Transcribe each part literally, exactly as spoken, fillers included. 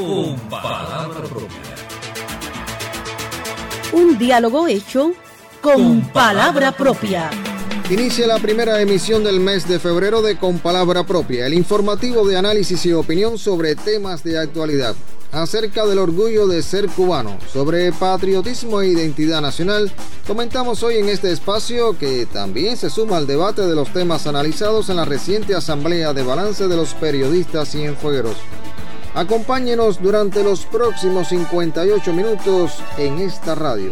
con palabra propia. Un diálogo hecho con, con palabra propia. Inicia la primera emisión del mes de febrero de Con Palabra Propia, el informativo de análisis y opinión sobre temas de actualidad, acerca del orgullo de ser cubano, sobre patriotismo e identidad nacional. Comentamos hoy en este espacio, que también se suma al debate de los temas analizados en la reciente Asamblea de Balance de los Periodistas Cienfuegueros. Acompáñenos durante los próximos cincuenta y ocho minutos en esta radio.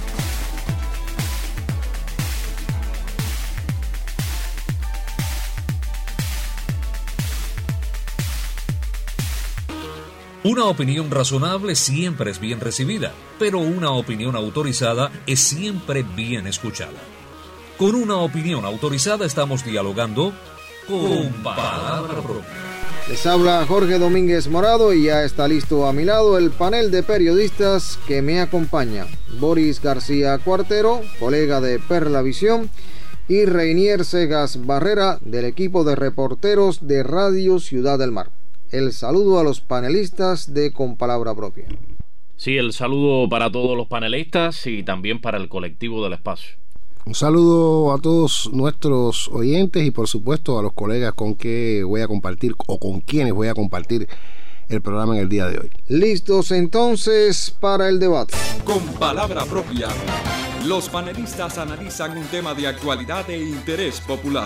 Una opinión razonable siempre es bien recibida, pero una opinión autorizada es siempre bien escuchada. Con una opinión autorizada estamos dialogando con palabra propia. Les habla Jorge Domínguez Morado y ya está listo a mi lado el panel de periodistas que me acompaña. Boris García Cuartero, colega de Perla Visión, y Reinier Segas Barrera, del equipo de reporteros de Radio Ciudad del Mar. El saludo a los panelistas de Con Palabra Propia. Sí, el saludo para todos los panelistas y también para el colectivo del espacio. Un saludo a todos nuestros oyentes y por supuesto a los colegas con que voy a compartir o con quienes voy a compartir el programa en el día de hoy. Listos entonces para el debate. Con Palabra Propia, los panelistas analizan un tema de actualidad e interés popular.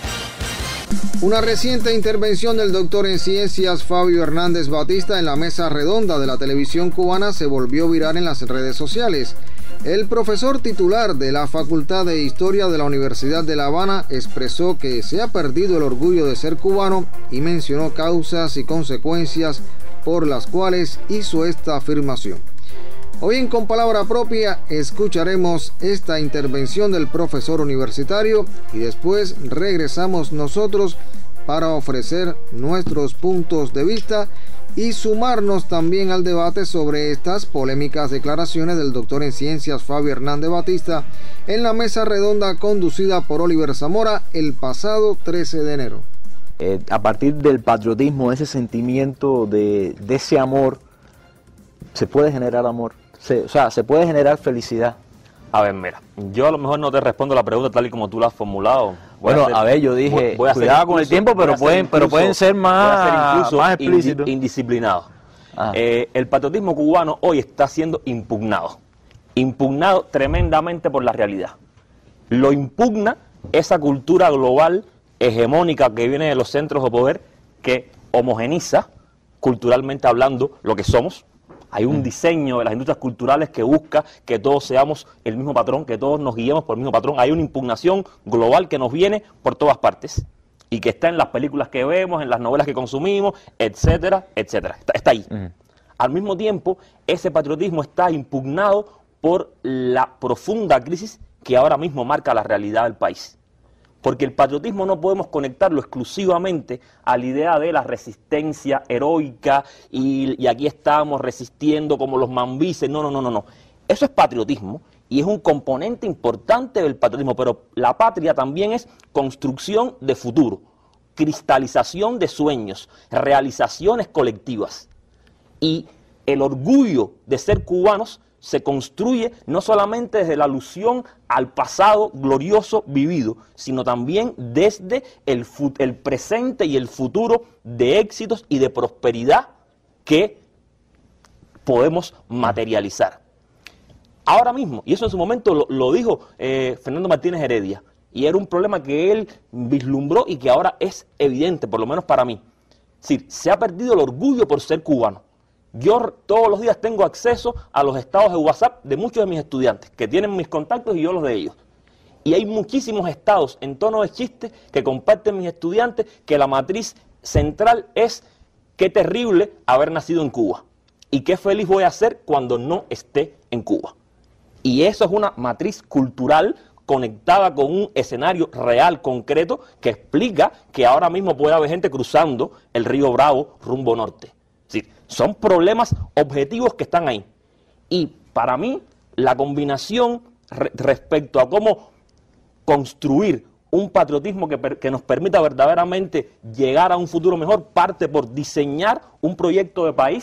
Una reciente intervención del doctor en ciencias Fabio Hernández Batista en la mesa redonda de la televisión cubana se volvió viral en las redes sociales. El profesor titular de la Facultad de Historia de la Universidad de La Habana expresó que se ha perdido el orgullo de ser cubano y mencionó causas y consecuencias por las cuales hizo esta afirmación. Hoy en Con Palabra Propia escucharemos esta intervención del profesor universitario y después regresamos nosotros para ofrecer nuestros puntos de vista y sumarnos también al debate sobre estas polémicas declaraciones del doctor en ciencias Fabio Hernández Batista en la mesa redonda conducida por Oliver Zamora el pasado trece de enero. Eh, a partir del patriotismo, ese sentimiento de, de ese amor, se puede generar amor. Se, o sea, se puede generar felicidad. A ver, mira, yo a lo mejor no te respondo la pregunta tal y como tú la has formulado. Voy bueno, a, hacer, a ver, yo dije, voy, voy cuidado incluso, con el tiempo, pero pueden, incluso, pero pueden ser más, más explícitos. Indi, indisciplinados. Eh, el patriotismo cubano hoy está siendo impugnado. Impugnado tremendamente por la realidad. Lo impugna esa cultura global hegemónica que viene de los centros de poder, que homogeniza, culturalmente hablando, lo que somos. Hay un diseño de las industrias culturales que busca que todos seamos el mismo patrón, que todos nos guiemos por el mismo patrón. Hay una impugnación global que nos viene por todas partes y que está en las películas que vemos, en las novelas que consumimos, etcétera, etcétera. Está, está ahí. Uh-huh. Al mismo tiempo, ese patriotismo está impugnado por la profunda crisis que ahora mismo marca la realidad del país. Porque el patriotismo no podemos conectarlo exclusivamente a la idea de la resistencia heroica y, y aquí estamos resistiendo como los mambises. No, no, no, no, no. Eso es patriotismo y es un componente importante del patriotismo, pero la patria también es construcción de futuro, cristalización de sueños, realizaciones colectivas. Y el orgullo de ser cubanos se construye no solamente desde la alusión al pasado glorioso vivido, sino también desde el, el presente y el futuro de éxitos y de prosperidad que podemos materializar. Ahora mismo, y eso en su momento lo, lo dijo eh, Fernando Martínez Heredia, y era un problema que él vislumbró y que ahora es evidente, por lo menos para mí. Es decir, se ha perdido el orgullo por ser cubano. Yo todos los días tengo acceso a los estados de WhatsApp de muchos de mis estudiantes, que tienen mis contactos y yo los de ellos. Y hay muchísimos estados en tono de chiste que comparten mis estudiantes que la matriz central es: qué terrible haber nacido en Cuba y qué feliz voy a ser cuando no esté en Cuba. Y eso es una matriz cultural conectada con un escenario real, concreto, que explica que ahora mismo puede haber gente cruzando el río Bravo rumbo norte. Es decir, son problemas objetivos que están ahí. Y para mí, la combinación re respecto a cómo construir un patriotismo que, que nos permita verdaderamente llegar a un futuro mejor parte por diseñar un proyecto de país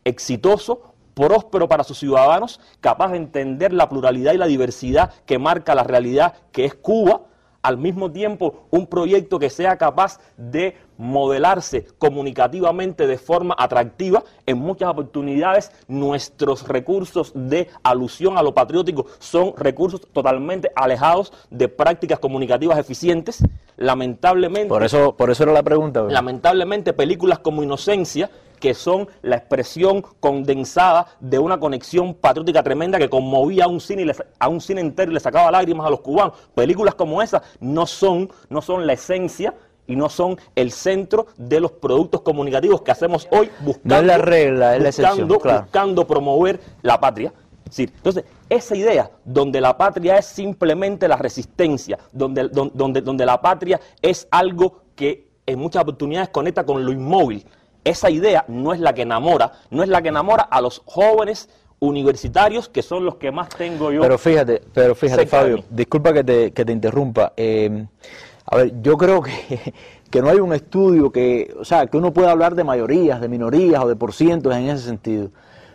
exitoso, próspero para sus ciudadanos, capaz de entender la pluralidad y la diversidad que marca la realidad que es Cuba, al mismo tiempo un proyecto que sea capaz de modelarse comunicativamente de forma atractiva. En muchas oportunidades nuestros recursos de alusión a lo patriótico son recursos totalmente alejados de prácticas comunicativas eficientes. Lamentablemente, por eso, por eso era la pregunta, ¿verdad? Lamentablemente películas como Inocencia, que son la expresión condensada de una conexión patriótica tremenda que conmovía a un cine, y le, a un cine entero y le sacaba lágrimas a los cubanos. Películas como esas no son, no son la esencia y no son el centro de los productos comunicativos que hacemos hoy, buscando, no es la regla, es la buscando, excepción, claro. buscando promover la patria. Sí, entonces, esa idea donde la patria es simplemente la resistencia, donde, donde, donde, donde la patria es algo que en muchas oportunidades conecta con lo inmóvil, esa idea no es la que enamora, no es la que enamora a los jóvenes universitarios, que son los que más tengo yo. Pero fíjate, pero fíjate, Fabio, disculpa que te, que te interrumpa. Eh, a ver, yo creo que, que no hay un estudio que, o sea, que uno pueda hablar de mayorías, de minorías o de porcientos en ese sentido.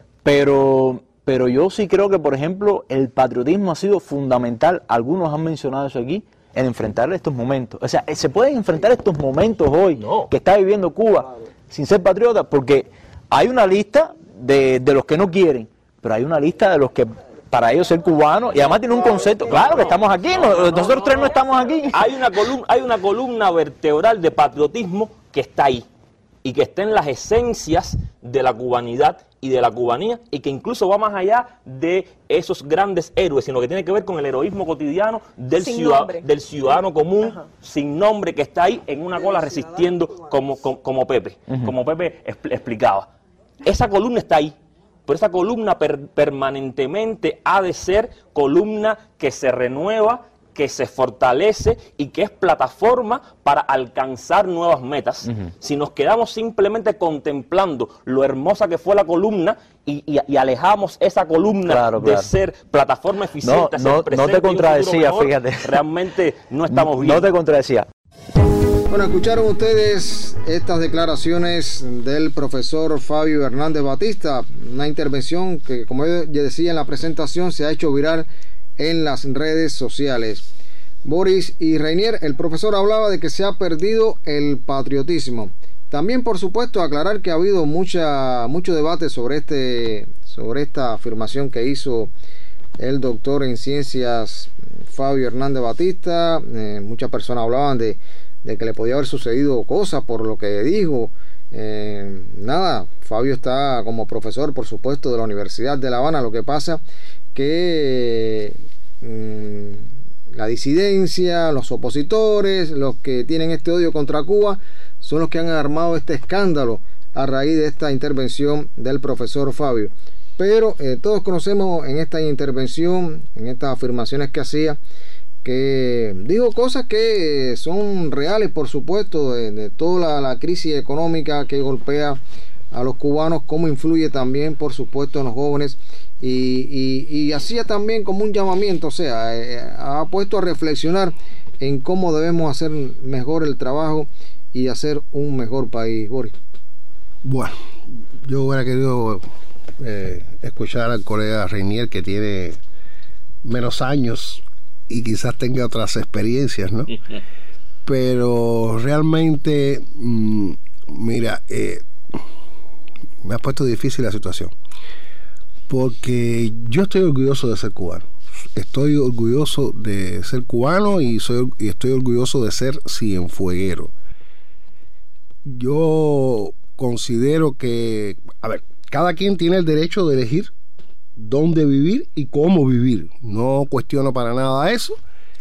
Pero, pero yo sí creo que, por ejemplo, el patriotismo ha sido fundamental, algunos han mencionado eso aquí, en enfrentar estos momentos. O sea, se pueden enfrentar estos momentos hoy no. que está viviendo Cuba sin ser patriota, porque hay una lista de, de los que no quieren, pero hay una lista de los que para ellos ser cubanos, y además tiene un concepto, claro que estamos aquí, nosotros tres no estamos aquí. Hay una columna, hay una columna vertebral de patriotismo que está ahí, y que está en las esencias de la cubanidad y de la cubanía, y que incluso va más allá de esos grandes héroes, sino que tiene que ver con el heroísmo cotidiano del, ciudad, del ciudadano común, Ajá. sin nombre, que está ahí en una cola resistiendo como, como, como Pepe, uh-huh. como Pepe expl- explicaba. Esa columna está ahí, pero esa columna per- permanentemente ha de ser columna que se renueva, que se fortalece y que es plataforma para alcanzar nuevas metas. Uh-huh. Si nos quedamos simplemente contemplando lo hermosa que fue la columna y, y, y alejamos esa columna claro, de claro. ser plataforma eficiente, no, no, no te contradecía, mejor, fíjate. Realmente no estamos bien. No te contradecía. Bueno, escucharon ustedes estas declaraciones del profesor Fabio Hernández Batista, una intervención que, como yo decía en la presentación, se ha hecho viral en las redes sociales. Boris y Reinier, el profesor hablaba de que se ha perdido el patriotismo. También, por supuesto, aclarar que ha habido mucha mucho debate sobre este sobre esta afirmación que hizo el doctor en ciencias Fabio Hernández Batista. Eh, muchas personas hablaban de, de que le podía haber sucedido cosas por lo que dijo. Eh, nada, Fabio está como profesor, por supuesto, de la Universidad de La Habana. Lo que pasa que mmm, la disidencia, los opositores, los que tienen este odio contra Cuba, son los que han armado este escándalo a raíz de esta intervención del profesor Fabio. Pero eh, todos conocemos en esta intervención, en estas afirmaciones que hacía, que dijo cosas que son reales, por supuesto, de, de toda la, la crisis económica que golpea a los cubanos, cómo influye también, por supuesto, en los jóvenes. Y, y, y hacía también como un llamamiento, o sea, eh, ha puesto a reflexionar en cómo debemos hacer mejor el trabajo y hacer un mejor país. Boris. Bueno, yo hubiera querido eh, escuchar al colega Reinier, que tiene menos años y quizás tenga otras experiencias, ¿no? Pero realmente, mmm, mira, eh, me ha puesto difícil la situación. Porque yo estoy orgulloso de ser cubano. Estoy orgulloso de ser cubano y, soy, y estoy orgulloso de ser cienfueguero. Yo considero que, a ver, cada quien tiene el derecho de elegir dónde vivir y cómo vivir. No cuestiono para nada eso.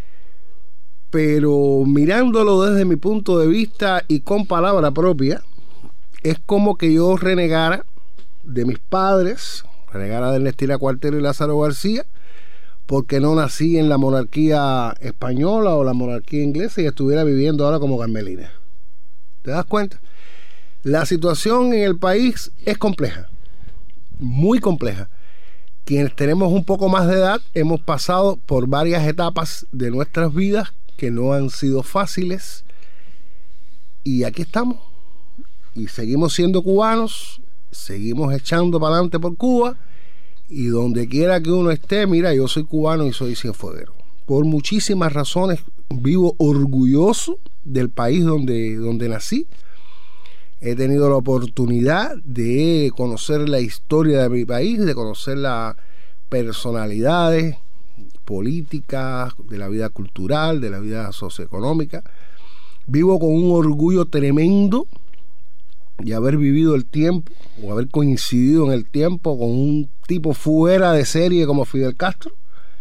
Pero mirándolo desde mi punto de vista y con palabra propia, es como que yo renegara de mis padres, renegara de Ernestina Cuartero y Lázaro García, porque no nací en la monarquía española o la monarquía inglesa y estuviera viviendo ahora como Carmelina. ¿Te das cuenta? La situación en el país es compleja, muy compleja. Quienes tenemos un poco más de edad hemos pasado por varias etapas de nuestras vidas que no han sido fáciles, y aquí estamos y seguimos siendo cubanos seguimos echando para adelante por Cuba, y donde quiera que uno esté, mira, yo soy cubano y soy cienfueguero. Por muchísimas razones vivo orgulloso del país donde, donde nací. He tenido la oportunidad de conocer la historia de mi país, de conocer las personalidades políticas, de la vida cultural, de la vida socioeconómica. Vivo con un orgullo tremendo de haber vivido el tiempo, o haber coincidido en el tiempo con un tipo fuera de serie como Fidel Castro.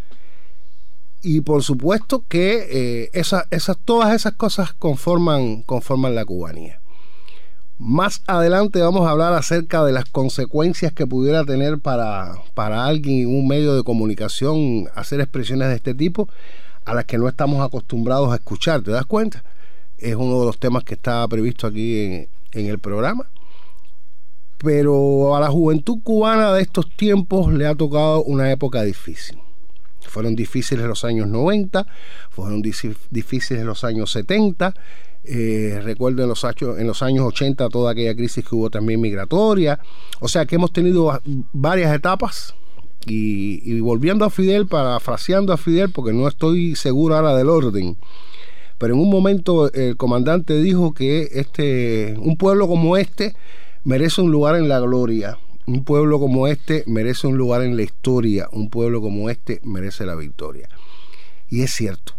Y por supuesto que eh, esa, esas, todas esas cosas conforman, conforman la cubanía. Más adelante vamos a hablar acerca de las consecuencias que pudiera tener para, para alguien en un medio de comunicación hacer expresiones de este tipo, a las que no estamos acostumbrados a escuchar. ¿Te das cuenta? Es uno de los temas que está previsto aquí en, en el programa. Pero a la juventud cubana de estos tiempos le ha tocado una época difícil. Fueron difíciles los años noventa, fueron difíciles los años setenta. Eh, recuerdo en los, en los años ochenta toda aquella crisis que hubo también migratoria. O sea que hemos tenido varias etapas. Y, y volviendo a Fidel, parafraseando a Fidel, porque no estoy seguro ahora del orden, pero en un momento el comandante dijo que este, un pueblo como este merece un lugar en la gloria, un pueblo como este merece un lugar en la historia, un pueblo como este merece la victoria. Y es cierto.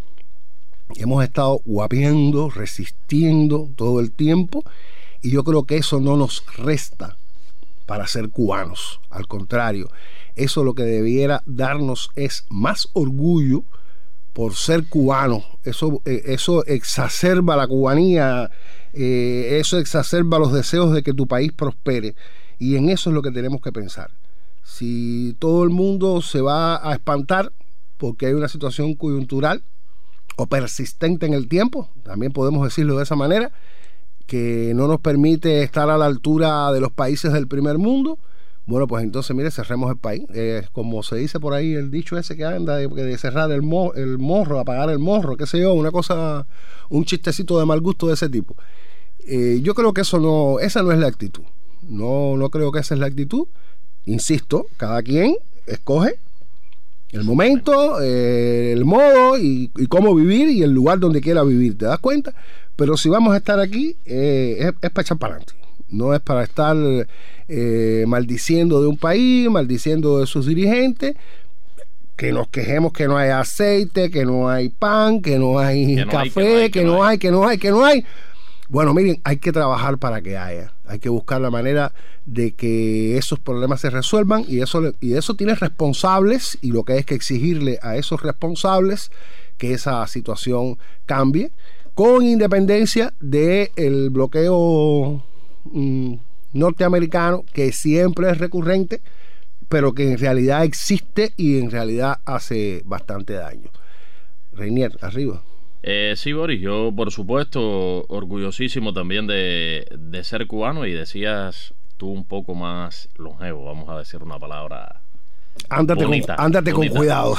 Hemos estado guapeando, resistiendo todo el tiempo, y yo creo que eso no nos resta para ser cubanos. Al contrario, eso lo que debiera darnos es más orgullo por ser cubanos. Eso, eh, eso exacerba la cubanía, eh, eso exacerba los deseos de que tu país prospere, y en eso es lo que tenemos que pensar. Si todo el mundo se va a espantar porque hay una situación coyuntural o persistente en el tiempo, también podemos decirlo de esa manera, que no nos permite estar a la altura de los países del primer mundo, bueno, pues entonces, mire, cerremos el país. Eh, como se dice por ahí, el dicho ese que anda de, de cerrar el, mo, el morro, apagar el morro, qué sé yo, una cosa, un chistecito de mal gusto de ese tipo. Eh, yo creo que eso no, esa no es la actitud. No, no creo que esa es la actitud. Insisto, cada quien escoge el momento, eh, el modo y, y cómo vivir y el lugar donde quiera vivir, ¿te das cuenta? Pero si vamos a estar aquí, eh, es, es para echar para adelante. No es para estar eh, maldiciendo de un país, maldiciendo de sus dirigentes, que nos quejemos que no hay aceite, que no hay pan, que no hay que no café, hay, que, no hay, que no hay, que no hay, que no hay. Bueno, miren, hay que trabajar para que haya. Hay que buscar la manera de que esos problemas se resuelvan, y eso, y eso tiene responsables, y lo que hay es que exigirle a esos responsables que esa situación cambie, con independencia del bloqueo mm, norteamericano, que siempre es recurrente, pero que en realidad existe y en realidad hace bastante daño. Reinier, arriba. Eh, sí, Boris, yo por supuesto orgullosísimo también de, de ser cubano, y decías tú un poco más longevo, vamos a decir una palabra ándate bonita, con, ándate bonita. Con cuidado.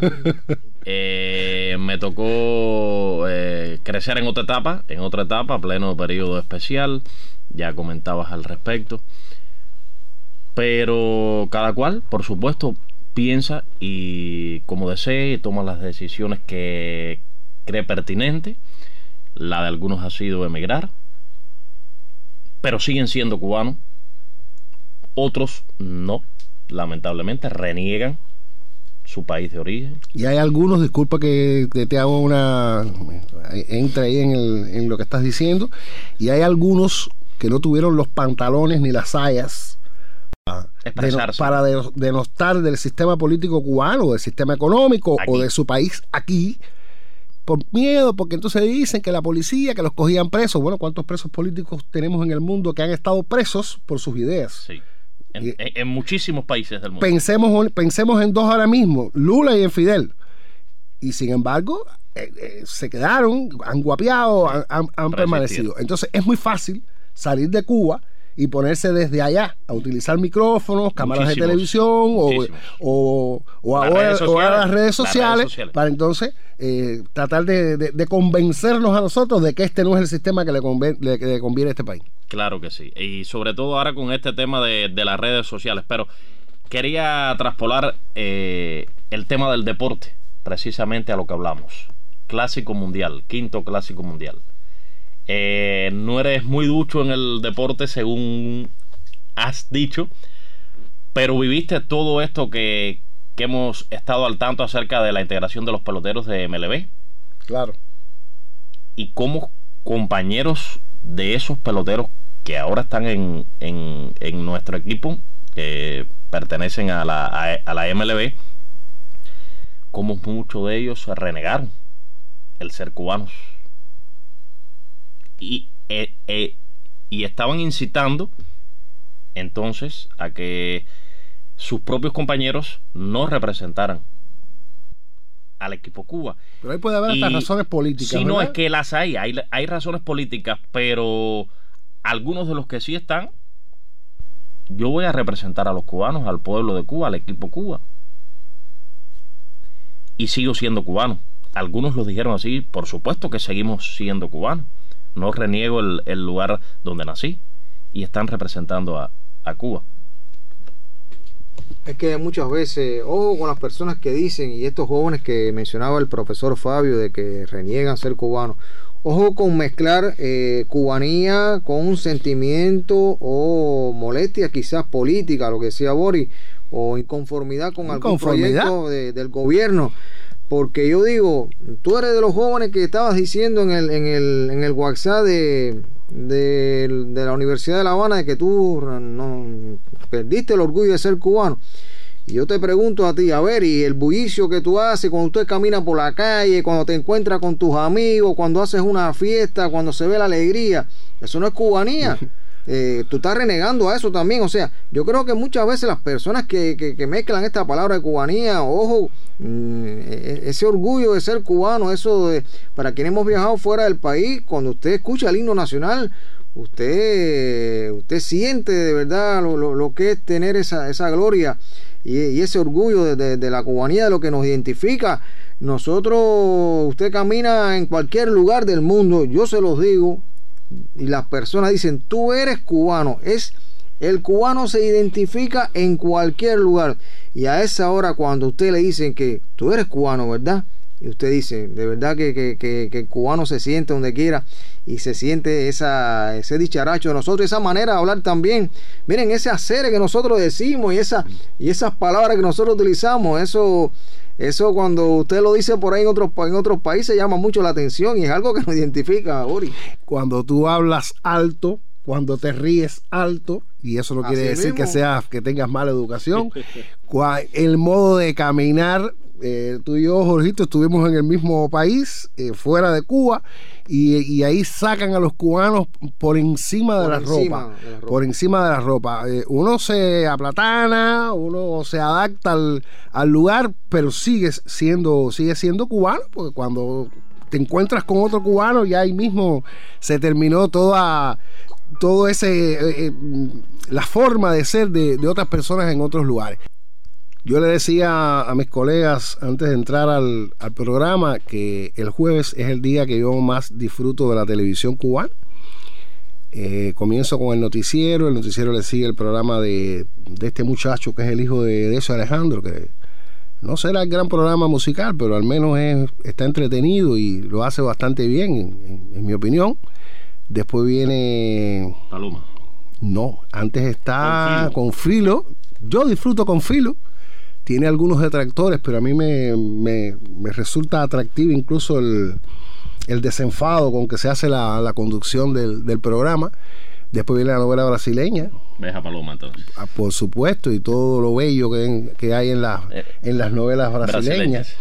eh, me tocó eh, crecer en otra etapa, en otra etapa, pleno periodo especial, ya comentabas al respecto, pero cada cual, por supuesto, piensa y como desee, toma las decisiones que cree pertinente. La de algunos ha sido emigrar, pero siguen siendo cubanos. Otros no, lamentablemente reniegan su país de origen. Y hay algunos, disculpa que te, te hago una entra ahí en, el, en lo que estás diciendo, y hay algunos que no tuvieron los pantalones ni las sayas de no, para denostar del sistema político cubano, del sistema económico aquí, o de su país aquí, por miedo, porque entonces dicen que la policía, que los cogían presos. Bueno, ¿cuántos presos políticos tenemos en el mundo que han estado presos por sus ideas? Sí, en, y, en muchísimos países del mundo. Pensemos, pensemos en dos ahora mismo, Lula y en Fidel. Y sin embargo, eh, eh, se quedaron, han guapeado, han, han, han permanecido. Entonces es muy fácil salir de Cuba y ponerse desde allá a utilizar micrófonos, cámaras muchísimos, de televisión o, o, o, ahora, sociales, o a las redes sociales, las redes sociales. Para entonces eh, tratar de, de, de convencernos a nosotros de que este no es el sistema que le conviene, le, que le conviene a este país. Claro que sí, y sobre todo ahora con este tema de, de las redes sociales, pero quería traspolar eh, el tema del deporte, precisamente a lo que hablamos. Clásico mundial, quinto clásico mundial. Eh, no eres muy ducho en el deporte, según has dicho, pero viviste todo esto que, que hemos estado al tanto acerca de la integración de los peloteros de M L B. Claro. Y cómo compañeros de esos peloteros que ahora están en, en, en nuestro equipo, que pertenecen a la, a, a la M L B, como muchos de ellos renegaron el ser cubanos y, eh, eh, y estaban incitando entonces a que sus propios compañeros no representaran al equipo Cuba. Pero ahí puede haber hasta razones políticas. Sí, no, es que las hay, hay, hay razones políticas, pero algunos de los que sí están, yo voy a representar a los cubanos, al pueblo de Cuba, al equipo Cuba. Y sigo siendo cubano. Algunos lo dijeron así, por supuesto que seguimos siendo cubanos. No reniego el, el lugar donde nací. Y están representando a, a Cuba. Es que muchas veces, ojo con las personas que dicen, y estos jóvenes que mencionaba el profesor Fabio, de que reniegan ser cubanos, ojo con mezclar eh, cubanía con un sentimiento o molestia quizás política, lo que decía Boris, o inconformidad con algún proyecto de, del gobierno. Porque yo digo, tú eres de los jóvenes que estabas diciendo en el, en el, en el WhatsApp de, de, de la Universidad de La Habana, de que tú no, perdiste el orgullo de ser cubano. Y yo te pregunto a ti, a ver, y el bullicio que tú haces cuando usted camina por la calle, cuando te encuentras con tus amigos, cuando haces una fiesta, cuando se ve la alegría, eso no es cubanía. Eh, tú estás renegando a eso también. O sea, yo creo que muchas veces las personas que, que, que mezclan esta palabra de cubanía, ojo, mmm, ese orgullo de ser cubano, eso de, para quienes hemos viajado fuera del país, cuando usted escucha el himno nacional, usted usted siente de verdad lo, lo, lo que es tener esa, esa gloria y, y ese orgullo de, de, de la cubanía, de lo que nos identifica. Nosotros, usted camina en cualquier lugar del mundo, yo se los digo, y las personas dicen, tú eres cubano. Es el cubano se identifica en cualquier lugar, y a esa hora cuando usted le dicen que tú eres cubano, ¿verdad? Y usted dice, de verdad que, que, que, que el cubano se siente donde quiera, y se siente esa, ese dicharacho de nosotros, esa manera de hablar también. Miren, ese hacer que nosotros decimos, y, esa, y esas palabras que nosotros utilizamos, eso Eso cuando usted lo dice por ahí en otros, en otros países llama mucho la atención, y es algo que nos identifica, Boris. Cuando tú hablas alto, cuando te ríes alto, y eso no quiere decir que seas, que tengas mala educación. El modo de caminar, eh, tú y yo, Jorgito, estuvimos en el mismo país, eh, fuera de Cuba, y, y ahí sacan a los cubanos por encima de, por la, encima ropa, de la ropa. Por encima de la ropa. Eh, uno se aplatana, uno se adapta al, al lugar, pero sigue siendo, sigue siendo cubano, porque cuando te encuentras con otro cubano, ya ahí mismo se terminó toda todo ese eh, eh, la forma de ser de, de otras personas en otros lugares. Yo le decía a mis colegas antes de entrar al, al programa que el jueves es el día que yo más disfruto de la televisión cubana. Eh, comienzo con el noticiero, el noticiero le sigue el programa de, de este muchacho que es el hijo de Decio Alejandro, que no será el gran programa musical, pero al menos es, está entretenido y lo hace bastante bien, en, en mi opinión. Después viene Paloma. No, antes está con Filo. con Filo. Yo disfruto con Filo. Tiene algunos detractores, pero a mí me, me, me resulta atractivo incluso el, el desenfado con que se hace la, la conducción del, del programa. Después viene la novela brasileña. ¿Ves a Paloma entonces? Ah, por supuesto, y todo lo bello que, que hay en, la, eh, en las novelas brasileñas. brasileñas.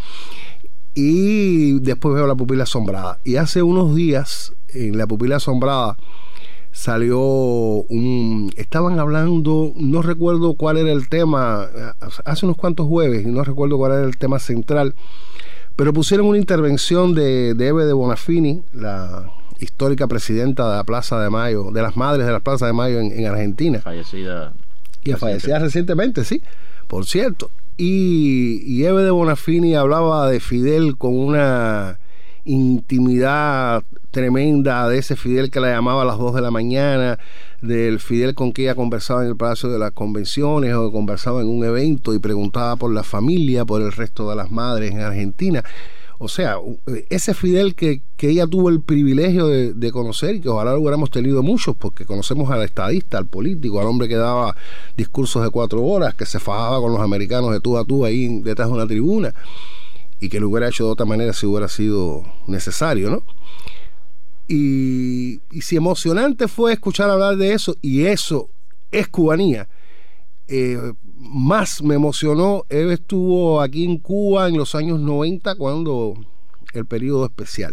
Y después veo La Pupila Asombrada. Y hace unos días, en La Pupila Asombrada, salió un... Estaban hablando, no recuerdo cuál era el tema, hace unos cuantos jueves, no recuerdo cuál era el tema central, pero pusieron una intervención de, de Eve de Bonafini, la histórica presidenta de la Plaza de Mayo, de las madres de la Plaza de Mayo en, en Argentina. Fallecida. Y fallecida recientemente, sí, por cierto. Y, y Eve de Bonafini hablaba de Fidel con una intimidad tremenda de ese Fidel que la llamaba a las dos de la mañana, del Fidel con que ella conversaba en el Palacio de las Convenciones o conversaba en un evento y preguntaba por la familia, por el resto de las madres en Argentina. O sea, ese Fidel que, que ella tuvo el privilegio de, de conocer y que ojalá lo hubiéramos tenido muchos, porque conocemos al estadista, al político, al hombre que daba discursos de cuatro horas, que se fajaba con los americanos de tú a tú ahí detrás de una tribuna, y que lo hubiera hecho de otra manera si hubiera sido necesario, ¿no? Y, y si emocionante fue escuchar hablar de eso, y eso es cubanía, eh, más me emocionó. Él estuvo aquí en Cuba en los años noventa, cuando el periodo especial,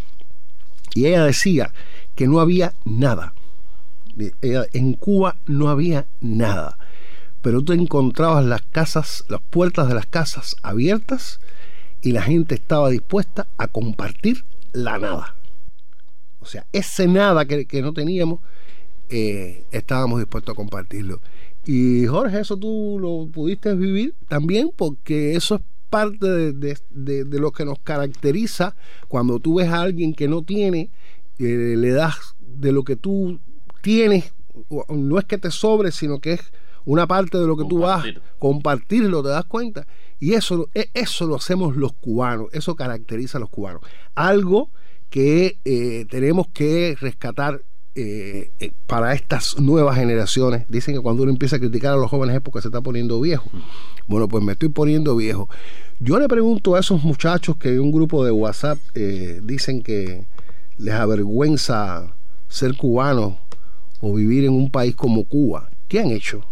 y ella decía que no había nada. Ella, en Cuba no había nada, pero tú encontrabas las casas, las puertas de las casas abiertas, y la gente estaba dispuesta a compartir la nada. O sea, ese nada que, que no teníamos, eh, estábamos dispuestos a compartirlo. Y Jorge, eso tú lo pudiste vivir también, porque eso es parte de, de, de, de lo que nos caracteriza. Cuando tú ves a alguien que no tiene, eh, le das de lo que tú tienes, no es que te sobre, sino que es una parte de lo que Compartir. tú vas a compartirlo, ¿te das cuenta? Y eso, eso lo hacemos los cubanos, eso caracteriza a los cubanos. Algo que eh, tenemos que rescatar Eh, eh, para estas nuevas generaciones. Dicen que cuando uno empieza a criticar a los jóvenes es porque se está poniendo viejo. Bueno, pues me estoy poniendo viejo. Yo le pregunto a esos muchachos que en un grupo de WhatsApp eh, dicen que les avergüenza ser cubanos o vivir en un país como Cuba. ¿Qué han hecho?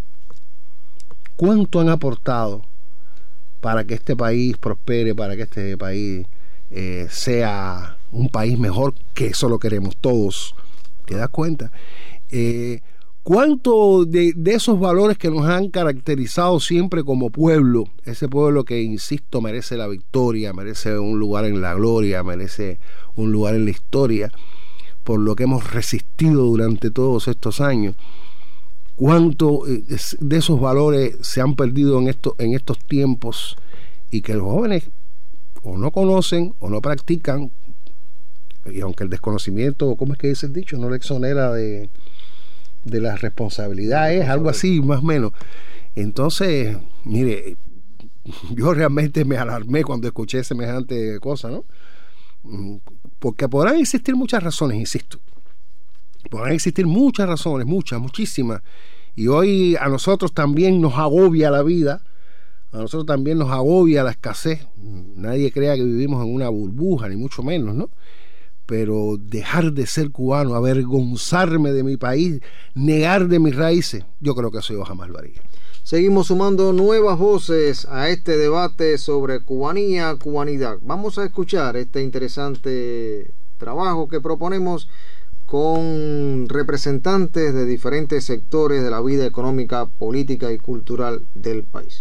¿Cuánto han aportado para que este país prospere, para que este país eh, sea un país mejor? Que eso lo queremos todos. ¿Te das cuenta? Eh, ¿Cuánto de, de esos valores que nos han caracterizado siempre como pueblo, ese pueblo que, insisto, merece la victoria, merece un lugar en la gloria, merece un lugar en la historia, por lo que hemos resistido durante todos estos años? ¿Cuánto de esos valores se han perdido en, esto, en estos tiempos, y que los jóvenes o no conocen o no practican? Y aunque el desconocimiento, ¿cómo es que dice el dicho?, no le exonera de, de las responsabilidades, algo así, más o menos. Entonces, mire, yo realmente me alarmé cuando escuché semejante cosa, ¿no? Porque podrán existir muchas razones, insisto. Podrán existir muchas razones, muchas, muchísimas. Y hoy a nosotros también nos agobia la vida, a nosotros también nos agobia la escasez. Nadie crea que vivimos en una burbuja, ni mucho menos, ¿no? Pero dejar de ser cubano, avergonzarme de mi país, negar de mis raíces, yo creo que eso yo jamás lo haría. Seguimos sumando nuevas voces a este debate sobre cubanía, cubanidad. Vamos a escuchar este interesante trabajo que proponemos con representantes de diferentes sectores de la vida económica, política y cultural del país.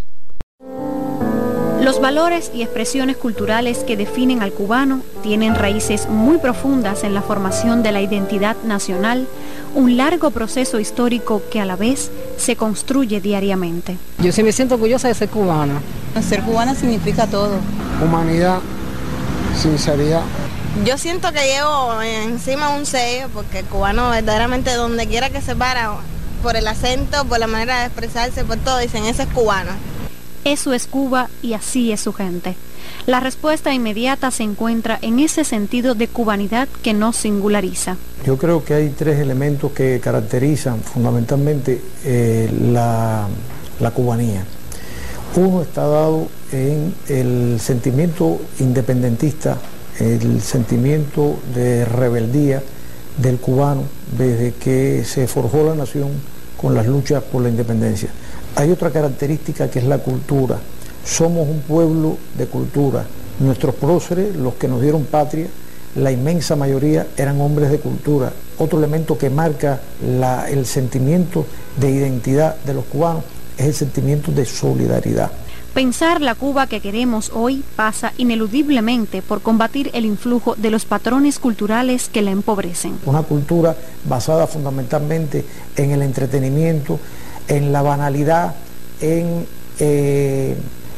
Los valores y expresiones culturales que definen al cubano tienen raíces muy profundas en la formación de la identidad nacional, un largo proceso histórico que a la vez se construye diariamente. Yo sí me siento orgullosa de ser cubana. Ser cubana significa todo. Humanidad, sinceridad. Yo siento que llevo encima un sello, porque el cubano verdaderamente donde quiera que se para, por el acento, por la manera de expresarse, por todo, dicen, ese es cubano. Eso es Cuba y así es su gente. La respuesta inmediata se encuentra en ese sentido de cubanidad que nos singulariza. Yo creo que hay tres elementos que caracterizan fundamentalmente eh, la, la cubanía. Uno está dado en el sentimiento independentista, el sentimiento de rebeldía del cubano desde que se forjó la nación con las luchas por la independencia. Hay otra característica que es la cultura. Somos un pueblo de cultura. Nuestros próceres, los que nos dieron patria, la inmensa mayoría eran hombres de cultura. Otro elemento que marca la, el sentimiento de identidad de los cubanos es el sentimiento de solidaridad. Pensar la Cuba que queremos hoy pasa ineludiblemente por combatir el influjo de los patrones culturales que la empobrecen. Una cultura basada fundamentalmente en el entretenimiento, en la banalidad, en, eh,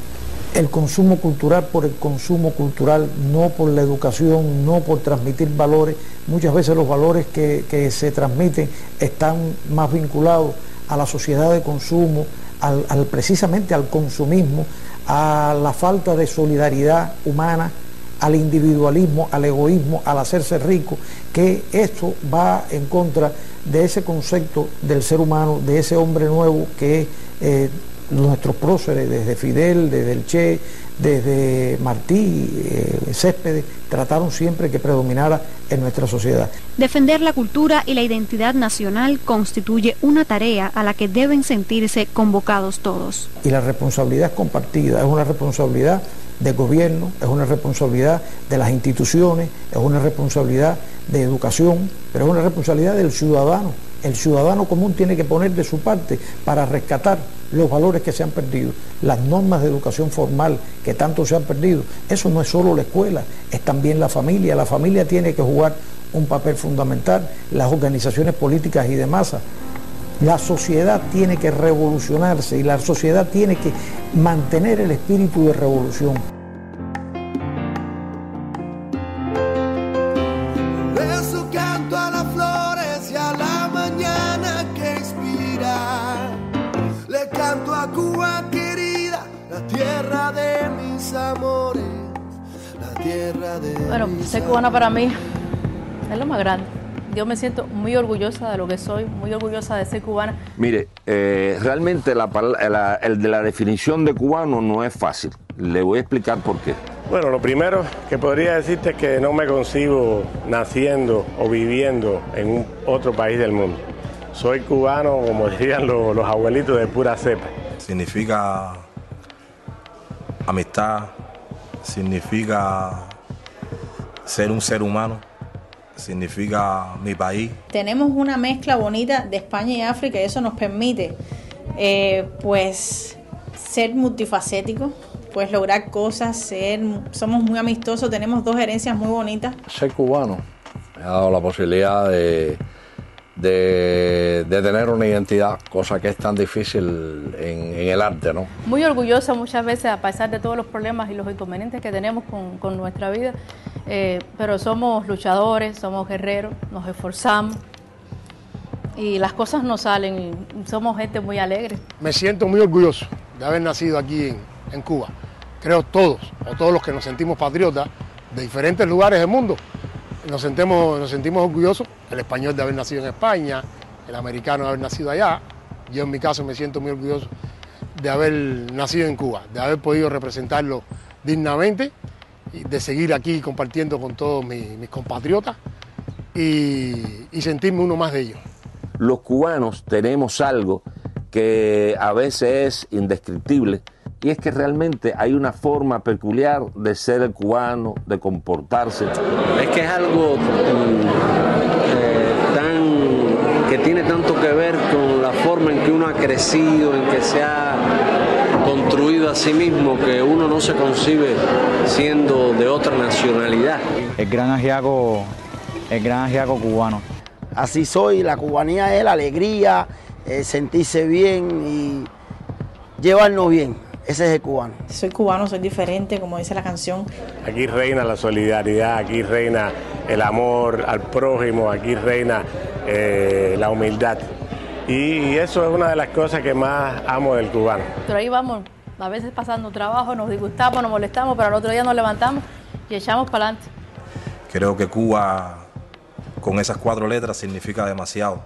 el consumo cultural por el consumo cultural, no por la educación, no por transmitir valores. Muchas veces los valores que, que se transmiten están más vinculados a la sociedad de consumo, al, al, precisamente al consumismo, a la falta de solidaridad humana, al individualismo, al egoísmo, al hacerse rico, que esto va en contra de ese concepto del ser humano, de ese hombre nuevo que es eh, nuestros próceres, desde Fidel, desde el Che, desde Martí, eh, Céspedes, trataron siempre que predominara en nuestra sociedad. Defender la cultura y la identidad nacional constituye una tarea a la que deben sentirse convocados todos. Y la responsabilidad es compartida, es una responsabilidad del gobierno, es una responsabilidad de las instituciones, es una responsabilidad de educación, pero es una responsabilidad del ciudadano. El ciudadano común tiene que poner de su parte para rescatar los valores que se han perdido, las normas de educación formal que tanto se han perdido. Eso no es solo la escuela, es también la familia. La familia tiene que jugar un papel fundamental, las organizaciones políticas y de masa. La sociedad tiene que revolucionarse y la sociedad tiene que mantener el espíritu de revolución. Bueno, ser cubana para mí es lo más grande. Yo me siento muy orgullosa de lo que soy, muy orgullosa de ser cubana. Mire, eh, realmente la, la, el de la definición de cubano no es fácil. Le voy a explicar por qué. Bueno, lo primero que podría decirte es que no me concibo naciendo o viviendo en un otro país del mundo. Soy cubano, como dirían los, los abuelitos, de pura cepa. Significa amistad, significa ser un ser humano, significa mi país. Tenemos una mezcla bonita de España y África y eso nos permite eh, pues ser multifacéticos, pues lograr cosas, ser, somos muy amistosos, tenemos dos herencias muy bonitas. Ser cubano me ha dado la posibilidad de, de, de tener una identidad, cosa que es tan difícil en, en el arte, ¿no? Muy orgullosa muchas veces, a pesar de todos los problemas y los inconvenientes que tenemos con, con nuestra vida, eh, pero somos luchadores, somos guerreros, nos esforzamos y las cosas nos salen y somos gente muy alegre. Me siento muy orgulloso de haber nacido aquí en, en Cuba. Creo todos, o todos los que nos sentimos patriotas de diferentes lugares del mundo, nos sentimos, nos sentimos orgullosos, el español de haber nacido en España, el americano de haber nacido allá. Yo en mi caso me siento muy orgulloso de haber nacido en Cuba, de haber podido representarlo dignamente, y de seguir aquí compartiendo con todos mis, mis compatriotas y, y sentirme uno más de ellos. Los cubanos tenemos algo que a veces es indescriptible, y es que realmente hay una forma peculiar de ser el cubano, de comportarse. Es que es algo eh, tan que tiene tanto que ver con la forma en que uno ha crecido, en que se ha construido a sí mismo, que uno no se concibe siendo de otra nacionalidad. El gran ajiaco, el gran ajiaco cubano. Así soy, la cubanía es la alegría, eh, sentirse bien y llevarnos bien. Ese es el cubano. Soy cubano, soy diferente, como dice la canción. Aquí reina la solidaridad, aquí reina el amor al prójimo, aquí reina eh, la humildad. Y eso es una de las cosas que más amo del cubano. Pero ahí vamos, a veces pasando trabajo, nos disgustamos, nos molestamos, pero al otro día nos levantamos y echamos para adelante. Creo que Cuba, con esas cuatro letras, significa demasiado.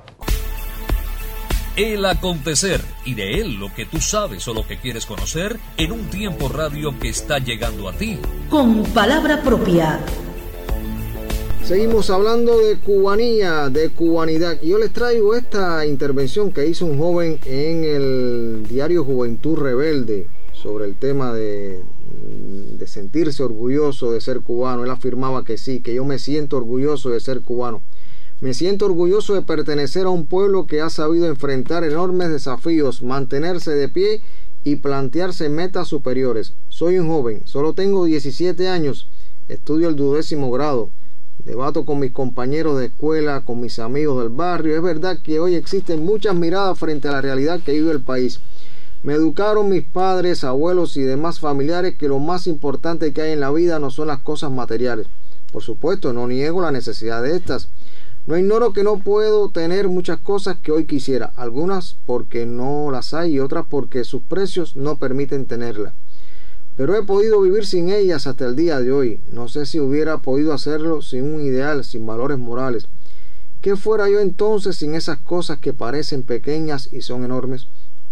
El acontecer y de él lo que tú sabes o lo que quieres conocer en un tiempo radio que está llegando a ti. Con palabra propia. Seguimos hablando de cubanía, de cubanidad. Yo les traigo esta intervención que hizo un joven en el diario Juventud Rebelde sobre el tema de, de sentirse orgulloso de ser cubano. Él afirmaba que sí, que yo me siento orgulloso de ser cubano. Me siento orgulloso de pertenecer a un pueblo que ha sabido enfrentar enormes desafíos, mantenerse de pie y plantearse metas superiores. Soy un joven, solo tengo diecisiete años, estudio el duodécimo grado, debato con mis compañeros de escuela, con mis amigos del barrio. Es verdad que hoy existen muchas miradas frente a la realidad que vive el país. Me educaron mis padres, abuelos y demás familiares que lo más importante que hay en la vida no son las cosas materiales. Por supuesto, no niego la necesidad de estas. No ignoro que no puedo tener muchas cosas que hoy quisiera, algunas porque no las hay y otras porque sus precios no permiten tenerlas. Pero he podido vivir sin ellas hasta el día de hoy. No sé si hubiera podido hacerlo sin un ideal, sin valores morales. ¿Qué fuera yo entonces sin esas cosas que parecen pequeñas y son enormes?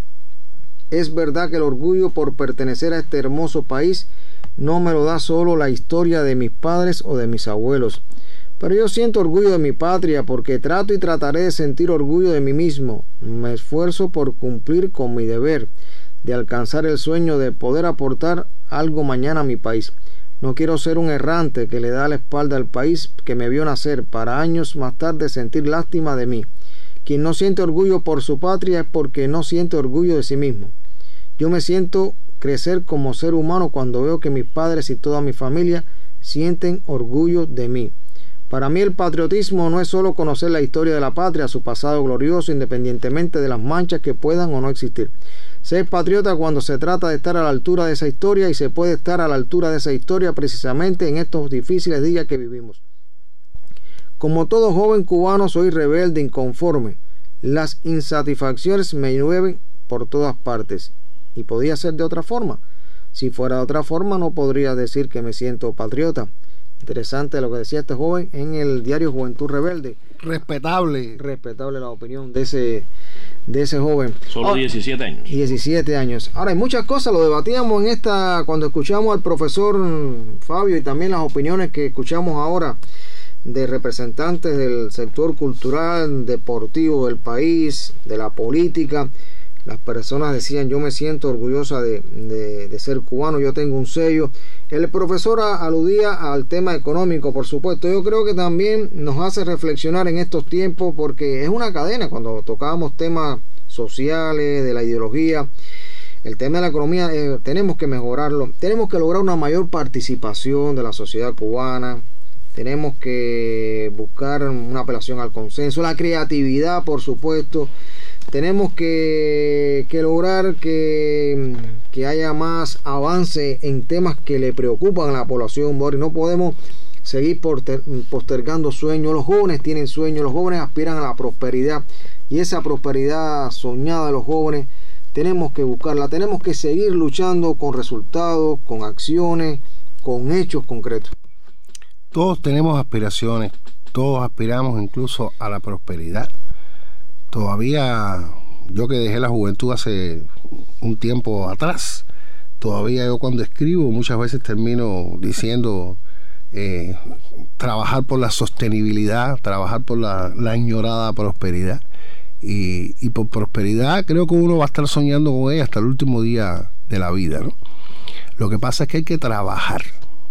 Es verdad que el orgullo por pertenecer a este hermoso país no me lo da solo la historia de mis padres o de mis abuelos. Pero yo siento orgullo de mi patria porque trato y trataré de sentir orgullo de mí mismo. Me esfuerzo por cumplir con mi deber, de alcanzar el sueño de poder aportar algo mañana a mi país. No quiero ser un errante que le da la espalda al país que me vio nacer para años más tarde sentir lástima de mí. Quien no siente orgullo por su patria es porque no siente orgullo de sí mismo. Yo me siento crecer como ser humano cuando veo que mis padres y toda mi familia sienten orgullo de mí. Para mí el patriotismo no es solo conocer la historia de la patria, su pasado glorioso, independientemente de las manchas que puedan o no existir. Ser patriota cuando se trata de estar a la altura de esa historia, y se puede estar a la altura de esa historia precisamente en estos difíciles días que vivimos. Como todo joven cubano soy rebelde, inconforme. Las insatisfacciones me llueven por todas partes. Y podía ser de otra forma. Si fuera de otra forma no podría decir que me siento patriota. Interesante lo que decía este joven en el diario Juventud Rebelde. Respetable. Respetable la opinión de ese, de ese joven. Solo oh, diecisiete años. diecisiete años. Ahora hay muchas cosas, lo debatíamos en esta, cuando escuchamos al profesor Fabio, y también las opiniones que escuchamos ahora de representantes del sector cultural, deportivo del país, de la política. Las personas decían, yo me siento orgullosa de, de, de ser cubano, yo tengo un sello. El profesor aludía al tema económico, por supuesto. Yo creo que también nos hace reflexionar en estos tiempos, porque es una cadena. Cuando tocábamos temas sociales, de la ideología, el tema de la economía, eh, tenemos que mejorarlo. Tenemos que lograr una mayor participación de la sociedad cubana. Tenemos que buscar una apelación al consenso, la creatividad, por supuesto. Tenemos que, que lograr que, que haya más avance en temas que le preocupan a la población, Boris. No podemos seguir postergando sueños. Los jóvenes tienen sueños, los jóvenes aspiran a la prosperidad, y esa prosperidad soñada de los jóvenes tenemos que buscarla. Tenemos que seguir luchando con resultados, con acciones, con hechos concretos. Todos tenemos aspiraciones, todos aspiramos incluso a la prosperidad. Todavía, yo que dejé la juventud hace un tiempo atrás, todavía yo cuando escribo muchas veces termino diciendo eh, trabajar por la sostenibilidad, trabajar por la, la añorada prosperidad. Y, y por prosperidad creo que uno va a estar soñando con ella hasta el último día de la vida, ¿no? Lo que pasa es que hay que trabajar.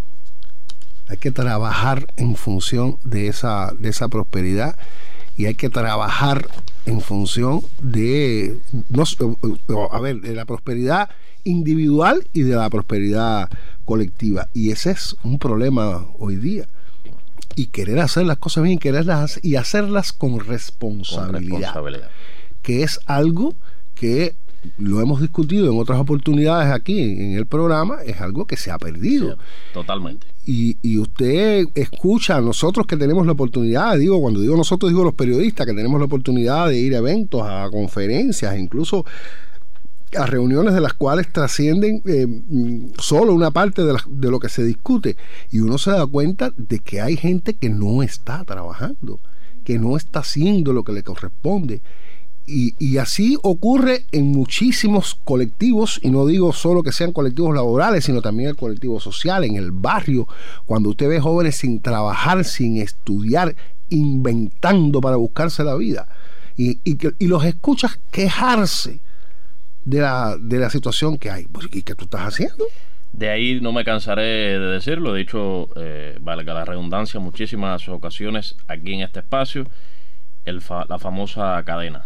Hay que trabajar en función de esa, de esa prosperidad, y hay que trabajar en función de, no, a ver, de la prosperidad individual y de la prosperidad colectiva. Y ese es un problema hoy día. Y querer hacer las cosas bien, quererlas y hacerlas con responsabilidad, con responsabilidad, que es algo que lo hemos discutido en otras oportunidades aquí en el programa, es algo que se ha perdido. Sí, totalmente. Y, y usted escucha a nosotros que tenemos la oportunidad, digo, cuando digo nosotros, digo los periodistas que tenemos la oportunidad de ir a eventos, a conferencias, incluso a reuniones de las cuales trascienden eh, solo una parte de, la, de lo que se discute, y uno se da cuenta de que hay gente que no está trabajando, que no está haciendo lo que le corresponde. Y, y así ocurre en muchísimos colectivos, y no digo solo que sean colectivos laborales, sino también el colectivo social, en el barrio, cuando usted ve jóvenes sin trabajar, sin estudiar, inventando para buscarse la vida, y, y, que, y los escuchas quejarse de la, de la situación que hay. ¿Y qué tú estás haciendo? De ahí no me cansaré de decirlo, he dicho, eh, valga la redundancia, muchísimas ocasiones aquí en este espacio, el fa la famosa cadena.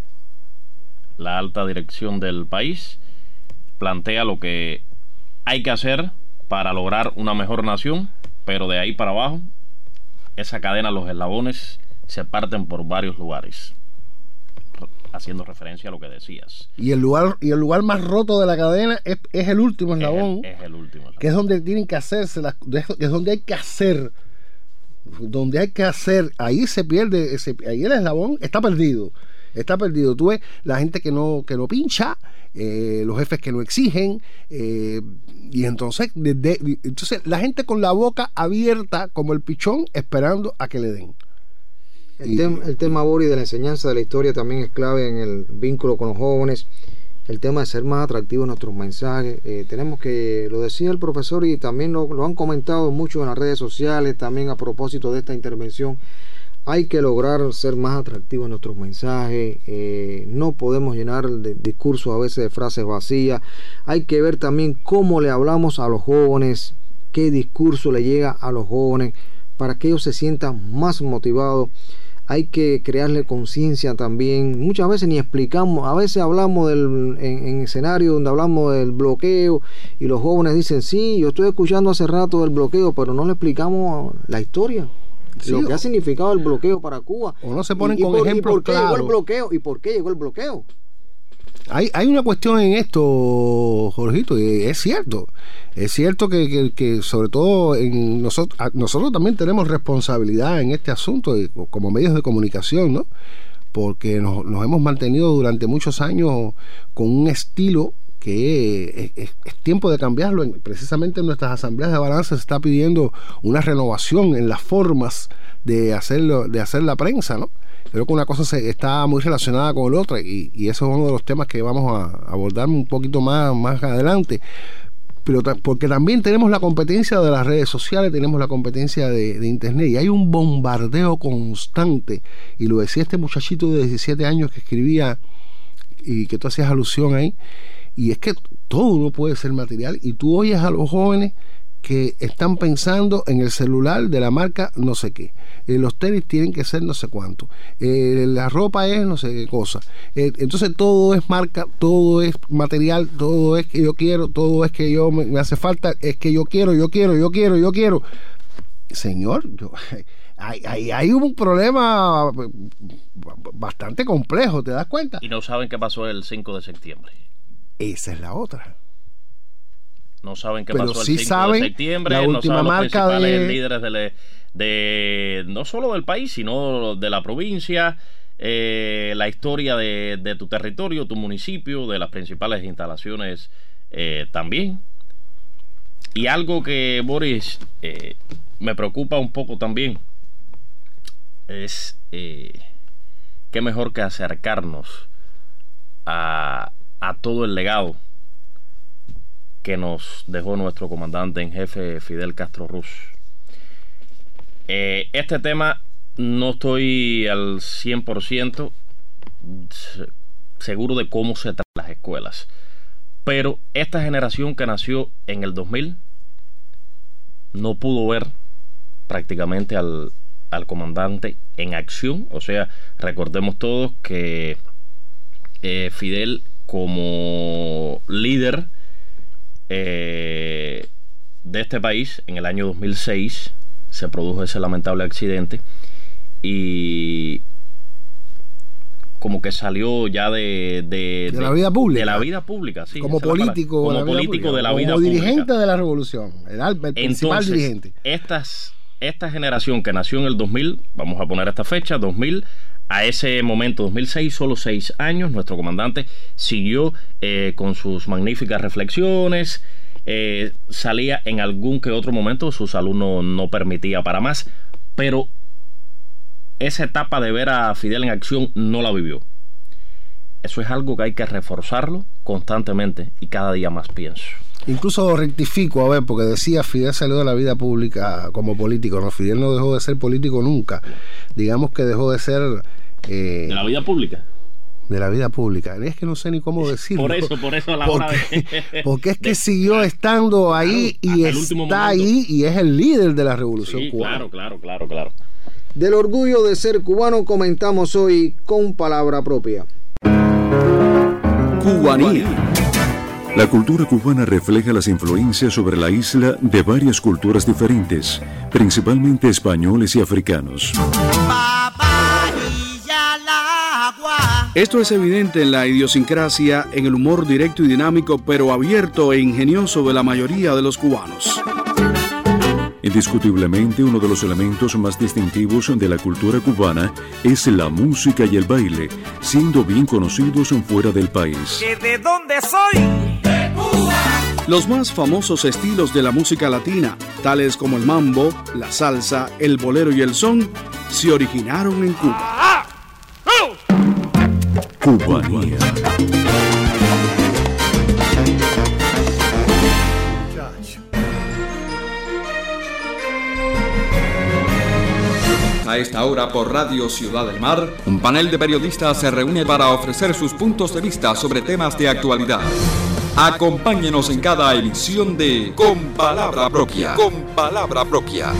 La alta dirección del país plantea lo que hay que hacer para lograr una mejor nación, pero de ahí para abajo, esa cadena, los eslabones, se parten por varios lugares. haciendo referencia a lo que decías. Y el lugar y el lugar más roto de la cadena es, es el último eslabón, es, es el último eslabón, que es donde tienen que hacerse las, es donde hay que hacer donde hay que hacer ahí se pierde ese, ahí el eslabón está perdido está perdido tú ves la gente que no que no pincha, eh, los jefes que no exigen, eh, y entonces de, de, entonces la gente con la boca abierta como el pichón esperando a que le den. El, tem, el tema, Boris, de la enseñanza de la historia también es clave en el vínculo con los jóvenes. El tema de ser más atractivos en nuestros mensajes. Eh, tenemos que, lo decía el profesor y también lo, lo han comentado mucho en las redes sociales, también a propósito de esta intervención, hay que lograr ser más atractivos en nuestros mensajes. Eh, no podemos llenar el discurso a veces de frases vacías. Hay que ver también cómo le hablamos a los jóvenes, qué discurso le llega a los jóvenes para que ellos se sientan más motivados. Hay que crearle conciencia también. Muchas veces ni explicamos, a veces hablamos del, en, en escenario donde hablamos del bloqueo y los jóvenes dicen, sí, yo estoy escuchando hace rato del bloqueo, pero no le explicamos la historia, sí, lo que ha significado el bloqueo para Cuba. O no se ponen y, con y por, ejemplos y por qué claros. llegó el bloqueo y por qué llegó el bloqueo. Hay, hay una cuestión en esto, Jorgito, y es cierto, es cierto que, que, que sobre todo en nosotros, nosotros también tenemos responsabilidad en este asunto de, como medios de comunicación, ¿no? Porque nos, nos hemos mantenido durante muchos años con un estilo que es, es, es tiempo de cambiarlo. Precisamente en nuestras asambleas de balance se está pidiendo una renovación en las formas de hacerlo, de hacer la prensa, ¿no? Creo que una cosa se, está muy relacionada con la otra y, y eso es uno de los temas que vamos a abordar un poquito más, más adelante. Pero porque también tenemos la competencia de las redes sociales, tenemos la competencia de, de internet y hay un bombardeo constante, y lo decía este muchachito de diecisiete años que escribía y que tú hacías alusión ahí, y es que todo no puede ser material, y tú oyes a los jóvenes que están pensando en el celular de la marca no sé qué, eh, los tenis tienen que ser no sé cuánto, eh, la ropa es no sé qué cosa, eh, entonces todo es marca, todo es material, todo es que yo quiero, todo es que yo me, me hace falta, es que yo quiero, yo quiero, yo quiero, yo quiero. Señor, yo, hay, hay, hay un problema bastante complejo, ¿te das cuenta? Y no saben qué pasó el cinco de septiembre. Esa es la otra. No saben qué Pero pasó sí el cinco saben de septiembre, la no última saben los marca principales de... líderes de, le, de no solo del país, sino de la provincia, eh, la historia de, de tu territorio, tu municipio, de las principales instalaciones eh, también. Y algo que, Boris, eh, me preocupa un poco también es eh, qué mejor que acercarnos a, a todo el legado que nos dejó nuestro comandante en jefe Fidel Castro Ruz. Eh, este tema no estoy al cien por ciento seguro de cómo se tratan las escuelas, pero esta generación que nació en el dos mil no pudo ver prácticamente al, al comandante en acción. O sea, recordemos todos que eh, Fidel, como líder Eh, de este país, en el año dos mil seis se produjo ese lamentable accidente y como que salió ya de de, de, de la vida pública, de la vida pública, sí, como político, como de la político de la vida como pública, dirigente de la revolución, el, el principal Entonces, dirigente. Estas, esta generación que nació en el dos mil, vamos a poner esta fecha, dos mil, a ese momento, dos mil seis, solo seis años, nuestro comandante siguió eh, con sus magníficas reflexiones, eh, salía en algún que otro momento, su salud no, no permitía para más, pero esa etapa de ver a Fidel en acción no la vivió. Eso es algo que hay que reforzarlo constantemente y cada día más, pienso. Incluso rectifico, a ver, porque decía Fidel salió de la vida pública como político. No, Fidel no dejó de ser político nunca. Digamos que dejó de ser... Eh, ¿de la vida pública? De la vida pública. Es que no sé ni cómo decirlo. Por eso, por eso a la porque, hora de... Porque es que de, siguió estando ahí claro, y está ahí y es el líder de la revolución sí, cubana. Claro, claro, claro, claro. Del orgullo de ser cubano comentamos hoy con palabra propia. Cubanía. La cultura cubana refleja las influencias sobre la isla de varias culturas diferentes, principalmente españoles y africanos. Papá y ya el agua. Esto es evidente en la idiosincrasia, en el humor directo y dinámico, pero abierto e ingenioso de la mayoría de los cubanos. Indiscutiblemente, uno de los elementos más distintivos de la cultura cubana es la música y el baile, siendo bien conocidos fuera del país. ¿De dónde soy? ¡De Cuba! Los más famosos estilos de la música latina, tales como el mambo, la salsa, el bolero y el son, se originaron en Cuba. ¡Ah! ¡Oh! Cubanía. A esta hora por Radio Ciudad del Mar, un panel de periodistas se reúne para ofrecer sus puntos de vista sobre temas de actualidad. Acompáñenos en cada emisión de Con Palabra Propia. Con Palabra Propia.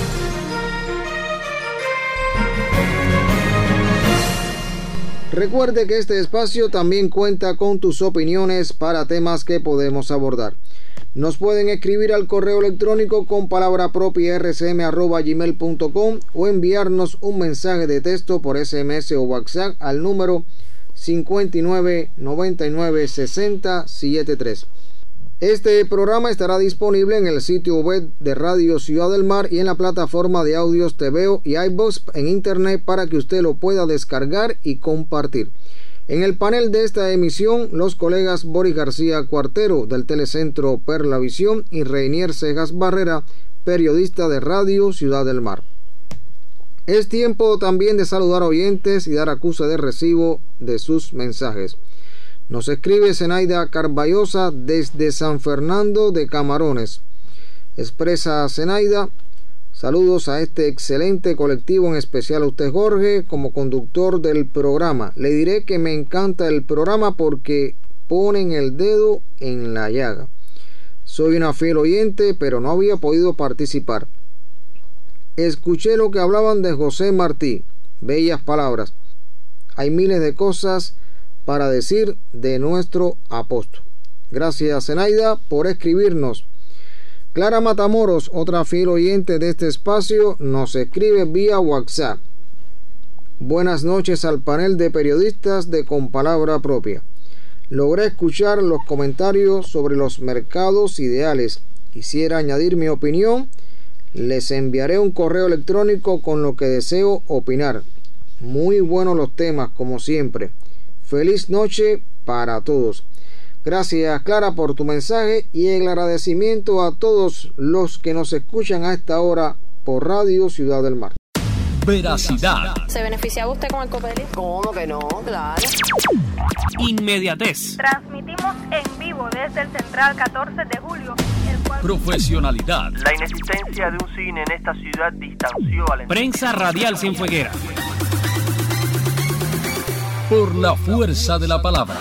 Recuerde que este espacio también cuenta con tus opiniones para temas que podemos abordar. Nos pueden escribir al correo electrónico con palabra propia r c m arroba gmail punto com o enviarnos un mensaje de texto por S M S o WhatsApp al número cincuenta y nueve noventa y nueve sesenta setenta y tres. Este programa estará disponible en el sitio web de Radio Ciudad del Mar y en la plataforma de audios T V O y iVoox en internet para que usted lo pueda descargar y compartir. En el panel de esta emisión, los colegas Boris García Cuartero del Telecentro Perlavisión y Reinier Cejas Barrera, periodista de Radio Ciudad del Mar. Es tiempo también de saludar oyentes y dar acuse de recibo de sus mensajes. Nos escribe Zenaida Carballosa desde San Fernando de Camarones. Expresa Zenaida: saludos a este excelente colectivo, en especial a usted, Jorge, como conductor del programa. Le diré que me encanta el programa porque ponen el dedo en la llaga. Soy una fiel oyente, pero no había podido participar. Escuché lo que hablaban de José Martí. Bellas palabras. Hay miles de cosas para decir de nuestro apóstol. Gracias, Zenaida, por escribirnos. Clara Matamoros, otra fiel oyente de este espacio, nos escribe vía WhatsApp. Buenas noches al panel de periodistas de Con Palabra Propia. Logré escuchar los comentarios sobre los mercados ideales. Quisiera añadir mi opinión. Les enviaré un correo electrónico con lo que deseo opinar. Muy buenos los temas, como siempre. Feliz noche para todos. Gracias, Clara, por tu mensaje y el agradecimiento a todos los que nos escuchan a esta hora por Radio Ciudad del Mar. Veracidad. ¿Se beneficiaba usted con el Copelis? ¿Cómo que no? Claro. Inmediatez. Transmitimos en vivo desde el Central catorce de julio. El cual... Profesionalidad. La inexistencia de un cine en esta ciudad distanció a la... Prensa radial sin fueguera. Por la fuerza de la palabra.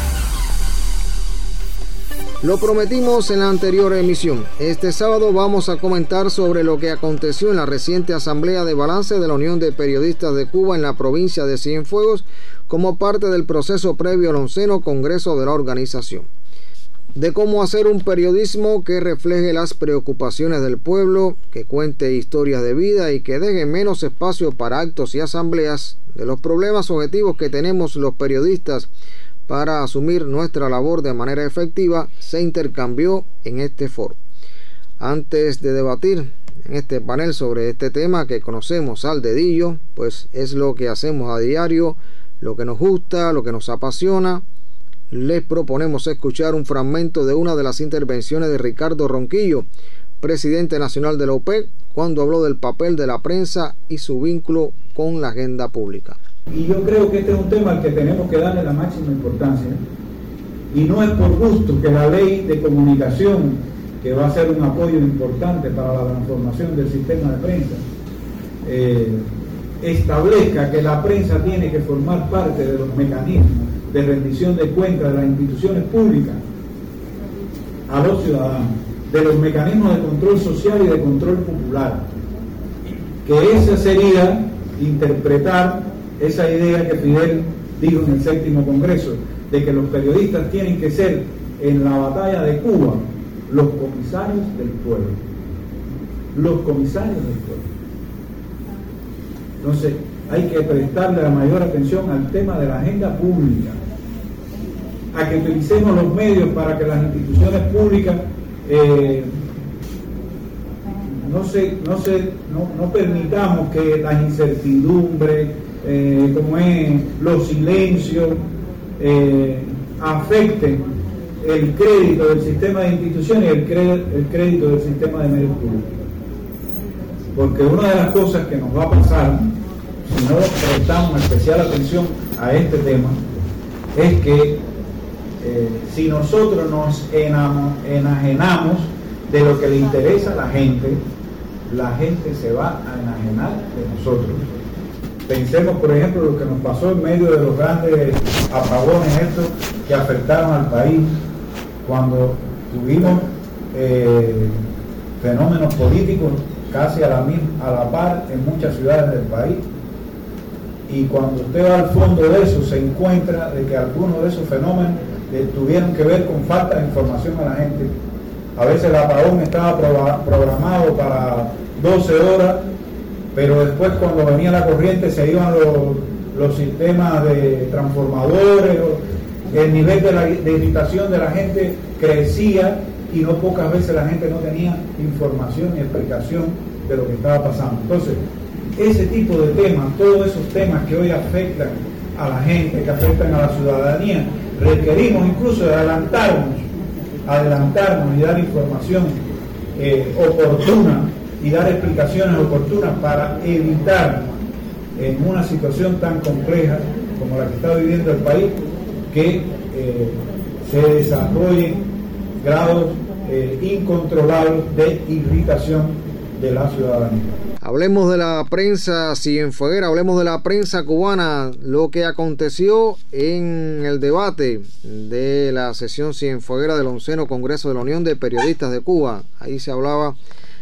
Lo prometimos en la anterior emisión. Este sábado vamos a comentar sobre lo que aconteció en la reciente Asamblea de Balance de la Unión de Periodistas de Cuba en la provincia de Cienfuegos como parte del proceso previo al onceno Congreso de la organización. De cómo hacer un periodismo que refleje las preocupaciones del pueblo, que cuente historias de vida y que deje menos espacio para actos y asambleas, de los problemas objetivos que tenemos los periodistas para asumir nuestra labor de manera efectiva, se intercambió en este foro. Antes de debatir en este panel sobre este tema que conocemos al dedillo, pues es lo que hacemos a diario, lo que nos gusta, lo que nos apasiona, les proponemos escuchar un fragmento de una de las intervenciones de Ricardo Ronquillo, presidente nacional de la O P E C, cuando habló del papel de la prensa y su vínculo con la agenda pública. Y yo creo que este es un tema al que tenemos que darle la máxima importancia, y no es por gusto que la ley de comunicación, que va a ser un apoyo importante para la transformación del sistema de prensa, eh, establezca que la prensa tiene que formar parte de los mecanismos de rendición de cuentas de las instituciones públicas a los ciudadanos, de los mecanismos de control social y de control popular, que esa sería interpretar esa idea que Fidel dijo en el séptimo congreso, de que los periodistas tienen que ser en la batalla de Cuba los comisarios del pueblo, los comisarios del pueblo. Entonces hay que prestarle la mayor atención al tema de la agenda pública, a que utilicemos los medios para que las instituciones públicas eh, no, se, no, se, no, no permitamos que las incertidumbres, eh, como es los silencios, eh, afecten el crédito del sistema de instituciones y el, cre el crédito del sistema de medios públicos. Porque una de las cosas que nos va a pasar, si no prestamos especial atención a este tema, es que eh, si nosotros nos enajenamos de lo que le interesa a la gente, la gente se va a enajenar de nosotros. Pensemos, por ejemplo, lo que nos pasó en medio de los grandes apagones estos que afectaron al país, cuando tuvimos eh, fenómenos políticos casi a la, a la par en muchas ciudades del país, y cuando usted va al fondo de eso se encuentra de que algunos de esos fenómenos eh, tuvieron que ver con falta de información a la gente. A veces el apagón estaba pro programado para doce horas, pero después cuando venía la corriente se iban los, los sistemas de transformadores, el nivel de, la, de irritación de la gente crecía y no pocas veces la gente no tenía información ni explicación de lo que estaba pasando. Entonces, ese tipo de temas, todos esos temas que hoy afectan a la gente, que afectan a la ciudadanía, requerimos incluso de adelantarnos, adelantarnos y dar información eh, oportuna y dar explicaciones oportunas para evitar en una situación tan compleja como la que está viviendo el país que eh, se desarrollen grados eh, incontrolables de irritación de la ciudadanía. Hablemos de la prensa cienfueguera, hablemos de la prensa cubana, lo que aconteció en el debate de la sesión cienfueguera del onceno Congreso de la Unión de Periodistas de Cuba. Ahí se hablaba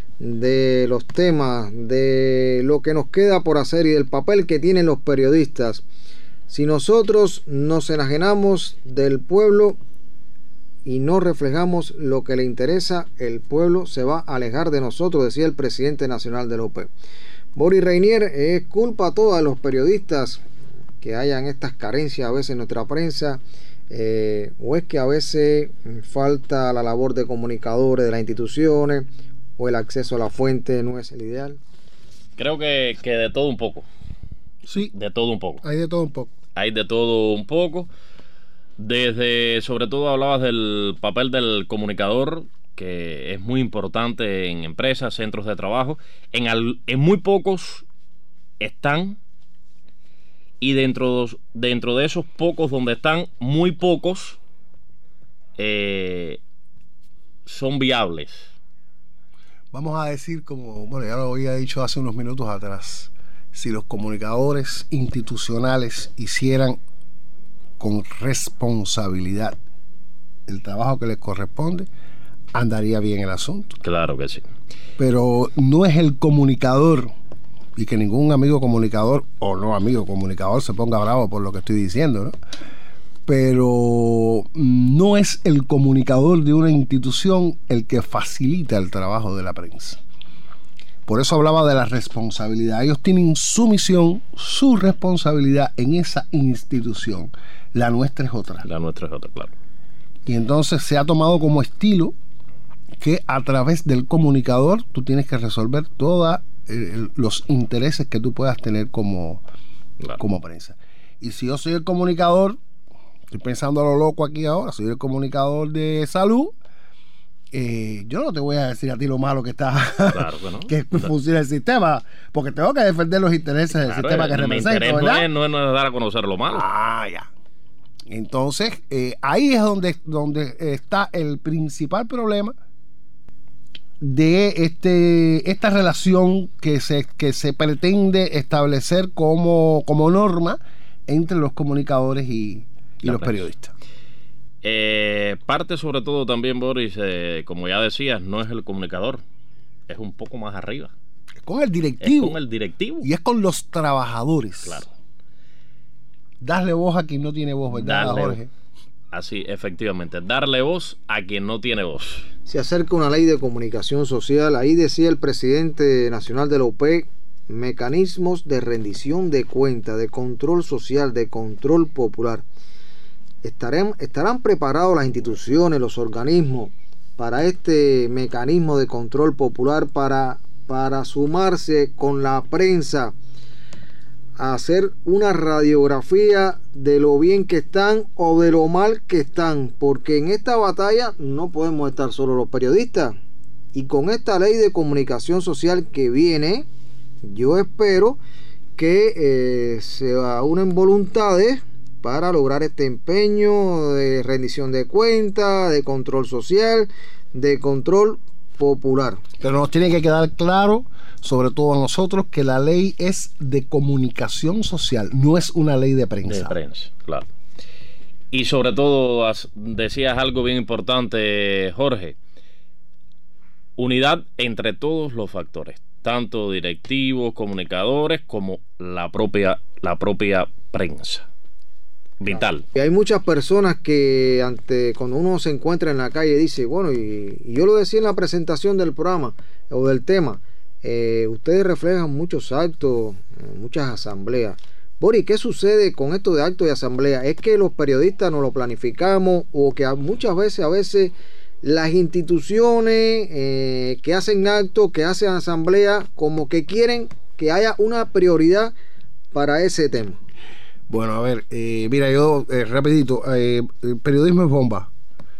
de los temas, de lo que nos queda por hacer y del papel que tienen los periodistas. Si nosotros nos enajenamos del pueblo y no reflejamos lo que le interesa, el pueblo se va a alejar de nosotros, decía el presidente nacional de la O P E. Boris Reinier, ¿es culpa a todos los periodistas que hayan estas carencias a veces en nuestra prensa? Eh, ¿O es que a veces falta la labor de comunicadores de las instituciones o el acceso a la fuente no es el ideal? Creo que, que de todo un poco. Sí. De todo un poco. Hay de todo un poco. Hay de todo un poco. Desde, sobre todo hablabas del papel del comunicador, que es muy importante en empresas, centros de trabajo. En, al, en muy pocos están, y dentro, dentro de esos pocos donde están, muy pocos eh, son viables. Vamos a decir, como bueno, ya lo había dicho hace unos minutos atrás, si los comunicadores institucionales hicieran con responsabilidad el trabajo que les corresponde, andaría bien el asunto. Claro que sí. Pero no es el comunicador, y que ningún amigo comunicador o no amigo comunicador se ponga bravo por lo que estoy diciendo, ¿no? Pero no es el comunicador de una institución el que facilita el trabajo de la prensa. Por eso hablaba de la responsabilidad. Ellos tienen su misión, su responsabilidad en esa institución. La nuestra es otra. La nuestra es otra, claro. Y entonces se ha tomado como estilo que a través del comunicador tú tienes que resolver todos eh, los intereses que tú puedas tener como, claro, como prensa. Y si yo soy el comunicador, estoy pensando a lo loco aquí ahora, soy el comunicador de salud, Eh, yo no te voy a decir a ti lo malo que está, claro que, no. que funciona el sistema, porque tengo que defender los intereses del claro, sistema que represento, ¿verdad? No es, no es dar a conocer lo malo. Ah, ya. Entonces, eh, ahí es donde, donde está el principal problema de este esta relación que se, que se pretende establecer como, como norma entre los comunicadores y, y los periodistas. Eh, parte sobre todo también, Boris, eh, como ya decías, no es el comunicador, es un poco más arriba. Es con el directivo. Es con el directivo. Y es con los trabajadores. Claro. Darle voz a quien no tiene voz, ¿verdad, Darle, Jorge? Así, efectivamente, darle voz a quien no tiene voz. Se acerca una ley de comunicación social. Ahí decía el presidente nacional de la O P E mecanismos de rendición de cuenta, de control social, de control popular. ¿Estarán, estarán preparados las instituciones, los organismos para este mecanismo de control popular, para, para sumarse con la prensa a hacer una radiografía de lo bien que están o de lo mal que están? Porque en esta batalla no podemos estar solo los periodistas, y con esta ley de comunicación social que viene, yo espero que eh, se unen voluntades para lograr este empeño de rendición de cuentas, de control social, de control popular. Pero nos tiene que quedar claro, sobre todo a nosotros, que la ley es de comunicación social, no es una ley de prensa. De prensa, claro. Y sobre todo, decías algo bien importante, Jorge: unidad entre todos los factores, tanto directivos, comunicadores, como la propia, la propia prensa. Vital. Y hay muchas personas que ante cuando uno se encuentra en la calle dice, bueno, y, y yo lo decía en la presentación del programa o del tema, eh, ustedes reflejan muchos actos, muchas asambleas. Boris, ¿qué sucede con esto de actos y asambleas? ¿Es que los periodistas no lo planificamos, o que muchas veces, a veces las instituciones eh, que hacen actos, que hacen asambleas, como que quieren que haya una prioridad para ese tema? Bueno, a ver, eh, mira, yo eh, rapidito, eh, el periodismo es bomba.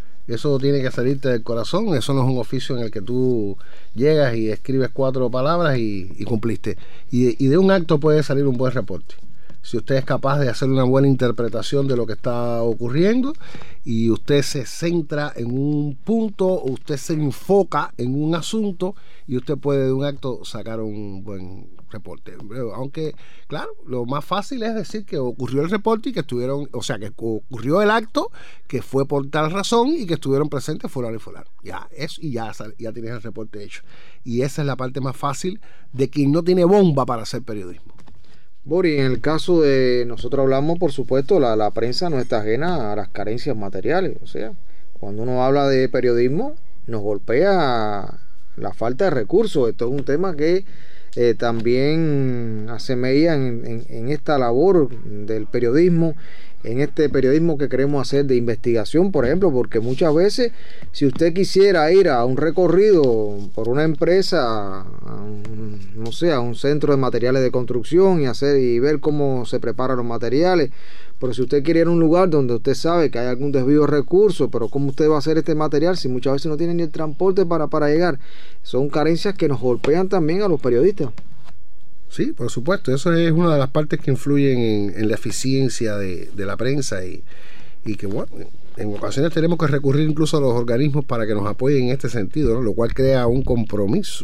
Eso tiene que salirte del corazón. Eso no es un oficio en el que tú llegas y escribes cuatro palabras y, y cumpliste. Y de, y de un acto puede salir un buen reporte, si usted es capaz de hacer una buena interpretación de lo que está ocurriendo, y usted se centra en un punto, usted se enfoca en un asunto, y usted puede de un acto sacar un buen reporte. Aunque, claro, lo más fácil es decir que ocurrió el reporte y que estuvieron, o sea, que ocurrió el acto, que fue por tal razón y que estuvieron presentes fulano y fulano. Ya, eso, y ya, ya tienes el reporte hecho. Y esa es la parte más fácil de quien no tiene bomba para hacer periodismo. Boris, en el caso de nosotros hablamos, por supuesto, la, la prensa no está ajena a las carencias materiales. O sea, cuando uno habla de periodismo, nos golpea la falta de recursos. Esto es un tema que eh, también asemella en, en, en esta labor del periodismo, en este periodismo que queremos hacer de investigación, por ejemplo, porque muchas veces, si usted quisiera ir a un recorrido por una empresa, a un, no sé, a un centro de materiales de construcción y hacer y ver cómo se preparan los materiales, pero si usted quiere ir a un lugar donde usted sabe que hay algún desvío de recursos, pero cómo usted va a hacer este material si muchas veces no tiene ni el transporte para, para llegar, son carencias que nos golpean también a los periodistas. Sí, por supuesto, eso es una de las partes que influyen en, en la eficiencia de, de la prensa, y, y que, bueno, en ocasiones tenemos que recurrir incluso a los organismos para que nos apoyen en este sentido, ¿no? Lo cual crea un compromiso,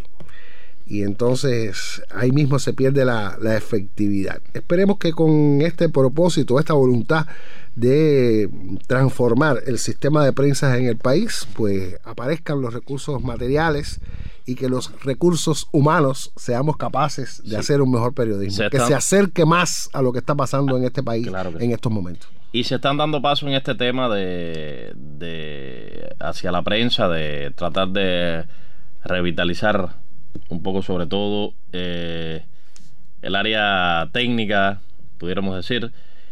y entonces ahí mismo se pierde la, la efectividad. Esperemos que con este propósito, esta voluntad de transformar el sistema de prensa en el país, pues aparezcan los recursos materiales y que los recursos humanos seamos capaces de sí. hacer un mejor periodismo, se que están... se acerque más a lo que está pasando en este país, claro en sí. estos momentos. Y se están dando paso en este tema de, de hacia la prensa, de tratar de revitalizar un poco, sobre todo eh, el área técnica, pudiéramos decir,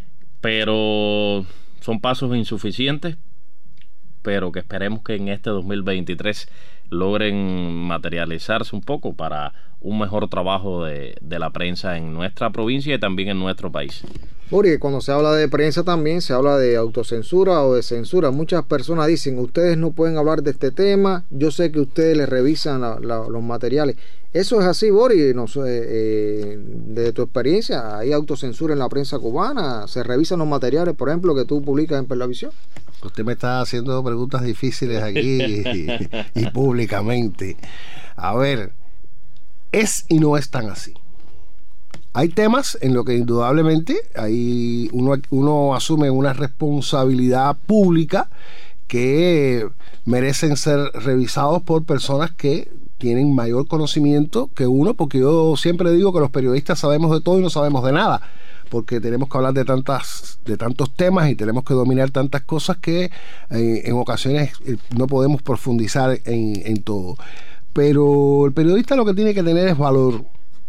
pero son pasos insuficientes, pero que esperemos que en este dos mil veintitrés logren materializarse un poco para un mejor trabajo de, de la prensa en nuestra provincia y también en nuestro país. Porque cuando se habla de prensa también se habla de autocensura o de censura. Muchas personas dicen, ustedes no pueden hablar de este tema, yo sé que ustedes les revisan la, la, los materiales. ¿Eso es así, Boris? No sé, eh, de tu experiencia, ¿hay autocensura en la prensa cubana? ¿Se revisan los materiales, por ejemplo, que tú publicas en Perlavisión? Usted me está haciendo preguntas difíciles aquí y, y públicamente. A ver, es y no es tan así. Hay temas en los que indudablemente hay uno, uno asume una responsabilidad pública que merecen ser revisados por personas que tienen mayor conocimiento que uno, porque yo siempre digo que los periodistas sabemos de todo y no sabemos de nada, porque tenemos que hablar de tantas de tantos temas y tenemos que dominar tantas cosas que eh, en ocasiones eh, no podemos profundizar en, en todo. Pero el periodista lo que tiene que tener es valor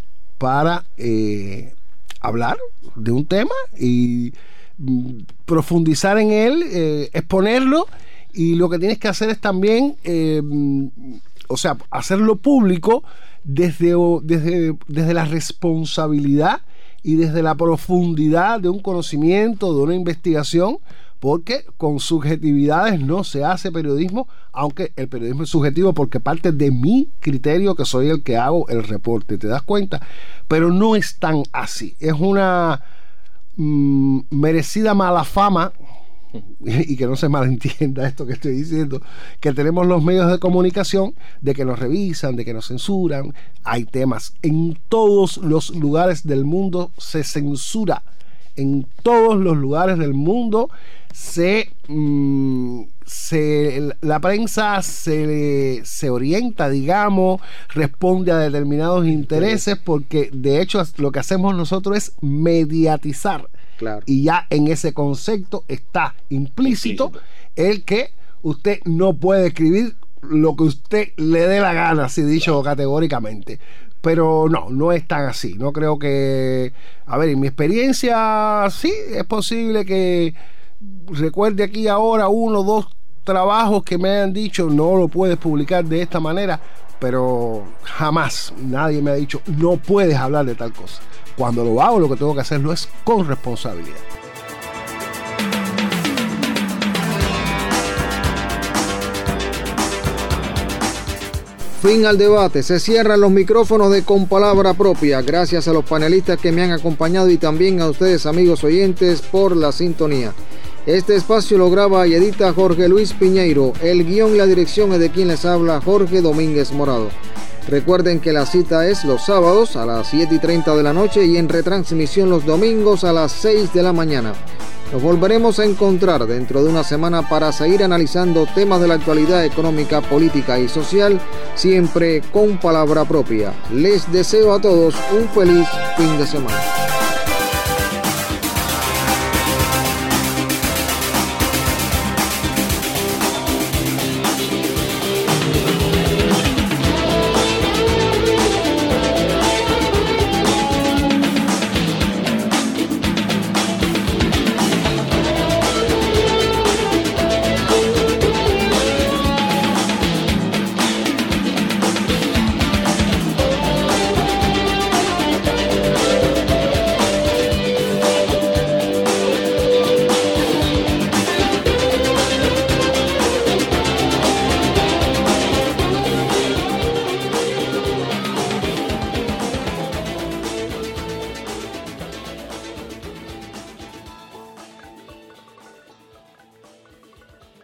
para eh, hablar de un tema y mm, profundizar en él, eh, exponerlo, y lo que tienes que hacer es también, eh, o sea, hacerlo público desde, desde, desde la responsabilidad y desde la profundidad de un conocimiento, de una investigación, porque con subjetividades no se hace periodismo, aunque el periodismo es subjetivo porque parte de mi criterio, que soy el que hago el reporte, ¿te das cuenta? Pero no es tan así, es una mmm, merecida mala fama, y que no se malentienda esto que estoy diciendo, que tenemos los medios de comunicación, de que nos revisan, de que nos censuran. Hay temas, en todos los lugares del mundo se censura, en todos los lugares del mundo se, mmm, se la prensa se, se orienta, digamos, responde a determinados intereses, porque de hecho lo que hacemos nosotros es mediatizar. Claro. Y ya en ese concepto está implícito, implícito el que usted no puede escribir lo que usted le dé la gana, así dicho claro. categóricamente. Pero no, no es tan así. No creo que... A ver, en mi experiencia, sí, es posible que recuerde aquí ahora uno o dos trabajos que me hayan dicho no lo puedes publicar de esta manera, pero jamás nadie me ha dicho no puedes hablar de tal cosa. Cuando lo hago, lo que tengo que hacerlo es con responsabilidad. Fin al debate. Se cierran los micrófonos de Con Palabra Propia. Gracias a los panelistas que me han acompañado y también a ustedes, amigos oyentes, por la sintonía. Este espacio lo graba y edita Jorge Luis Piñeiro. El guión y la dirección es de quien les habla, Jorge Domínguez Morado. Recuerden que la cita es los sábados a las siete y treinta de la noche y en retransmisión los domingos a las seis de la mañana. Nos volveremos a encontrar dentro de una semana para seguir analizando temas de la actualidad económica, política y social, siempre con palabra propia. Les deseo a todos un feliz fin de semana.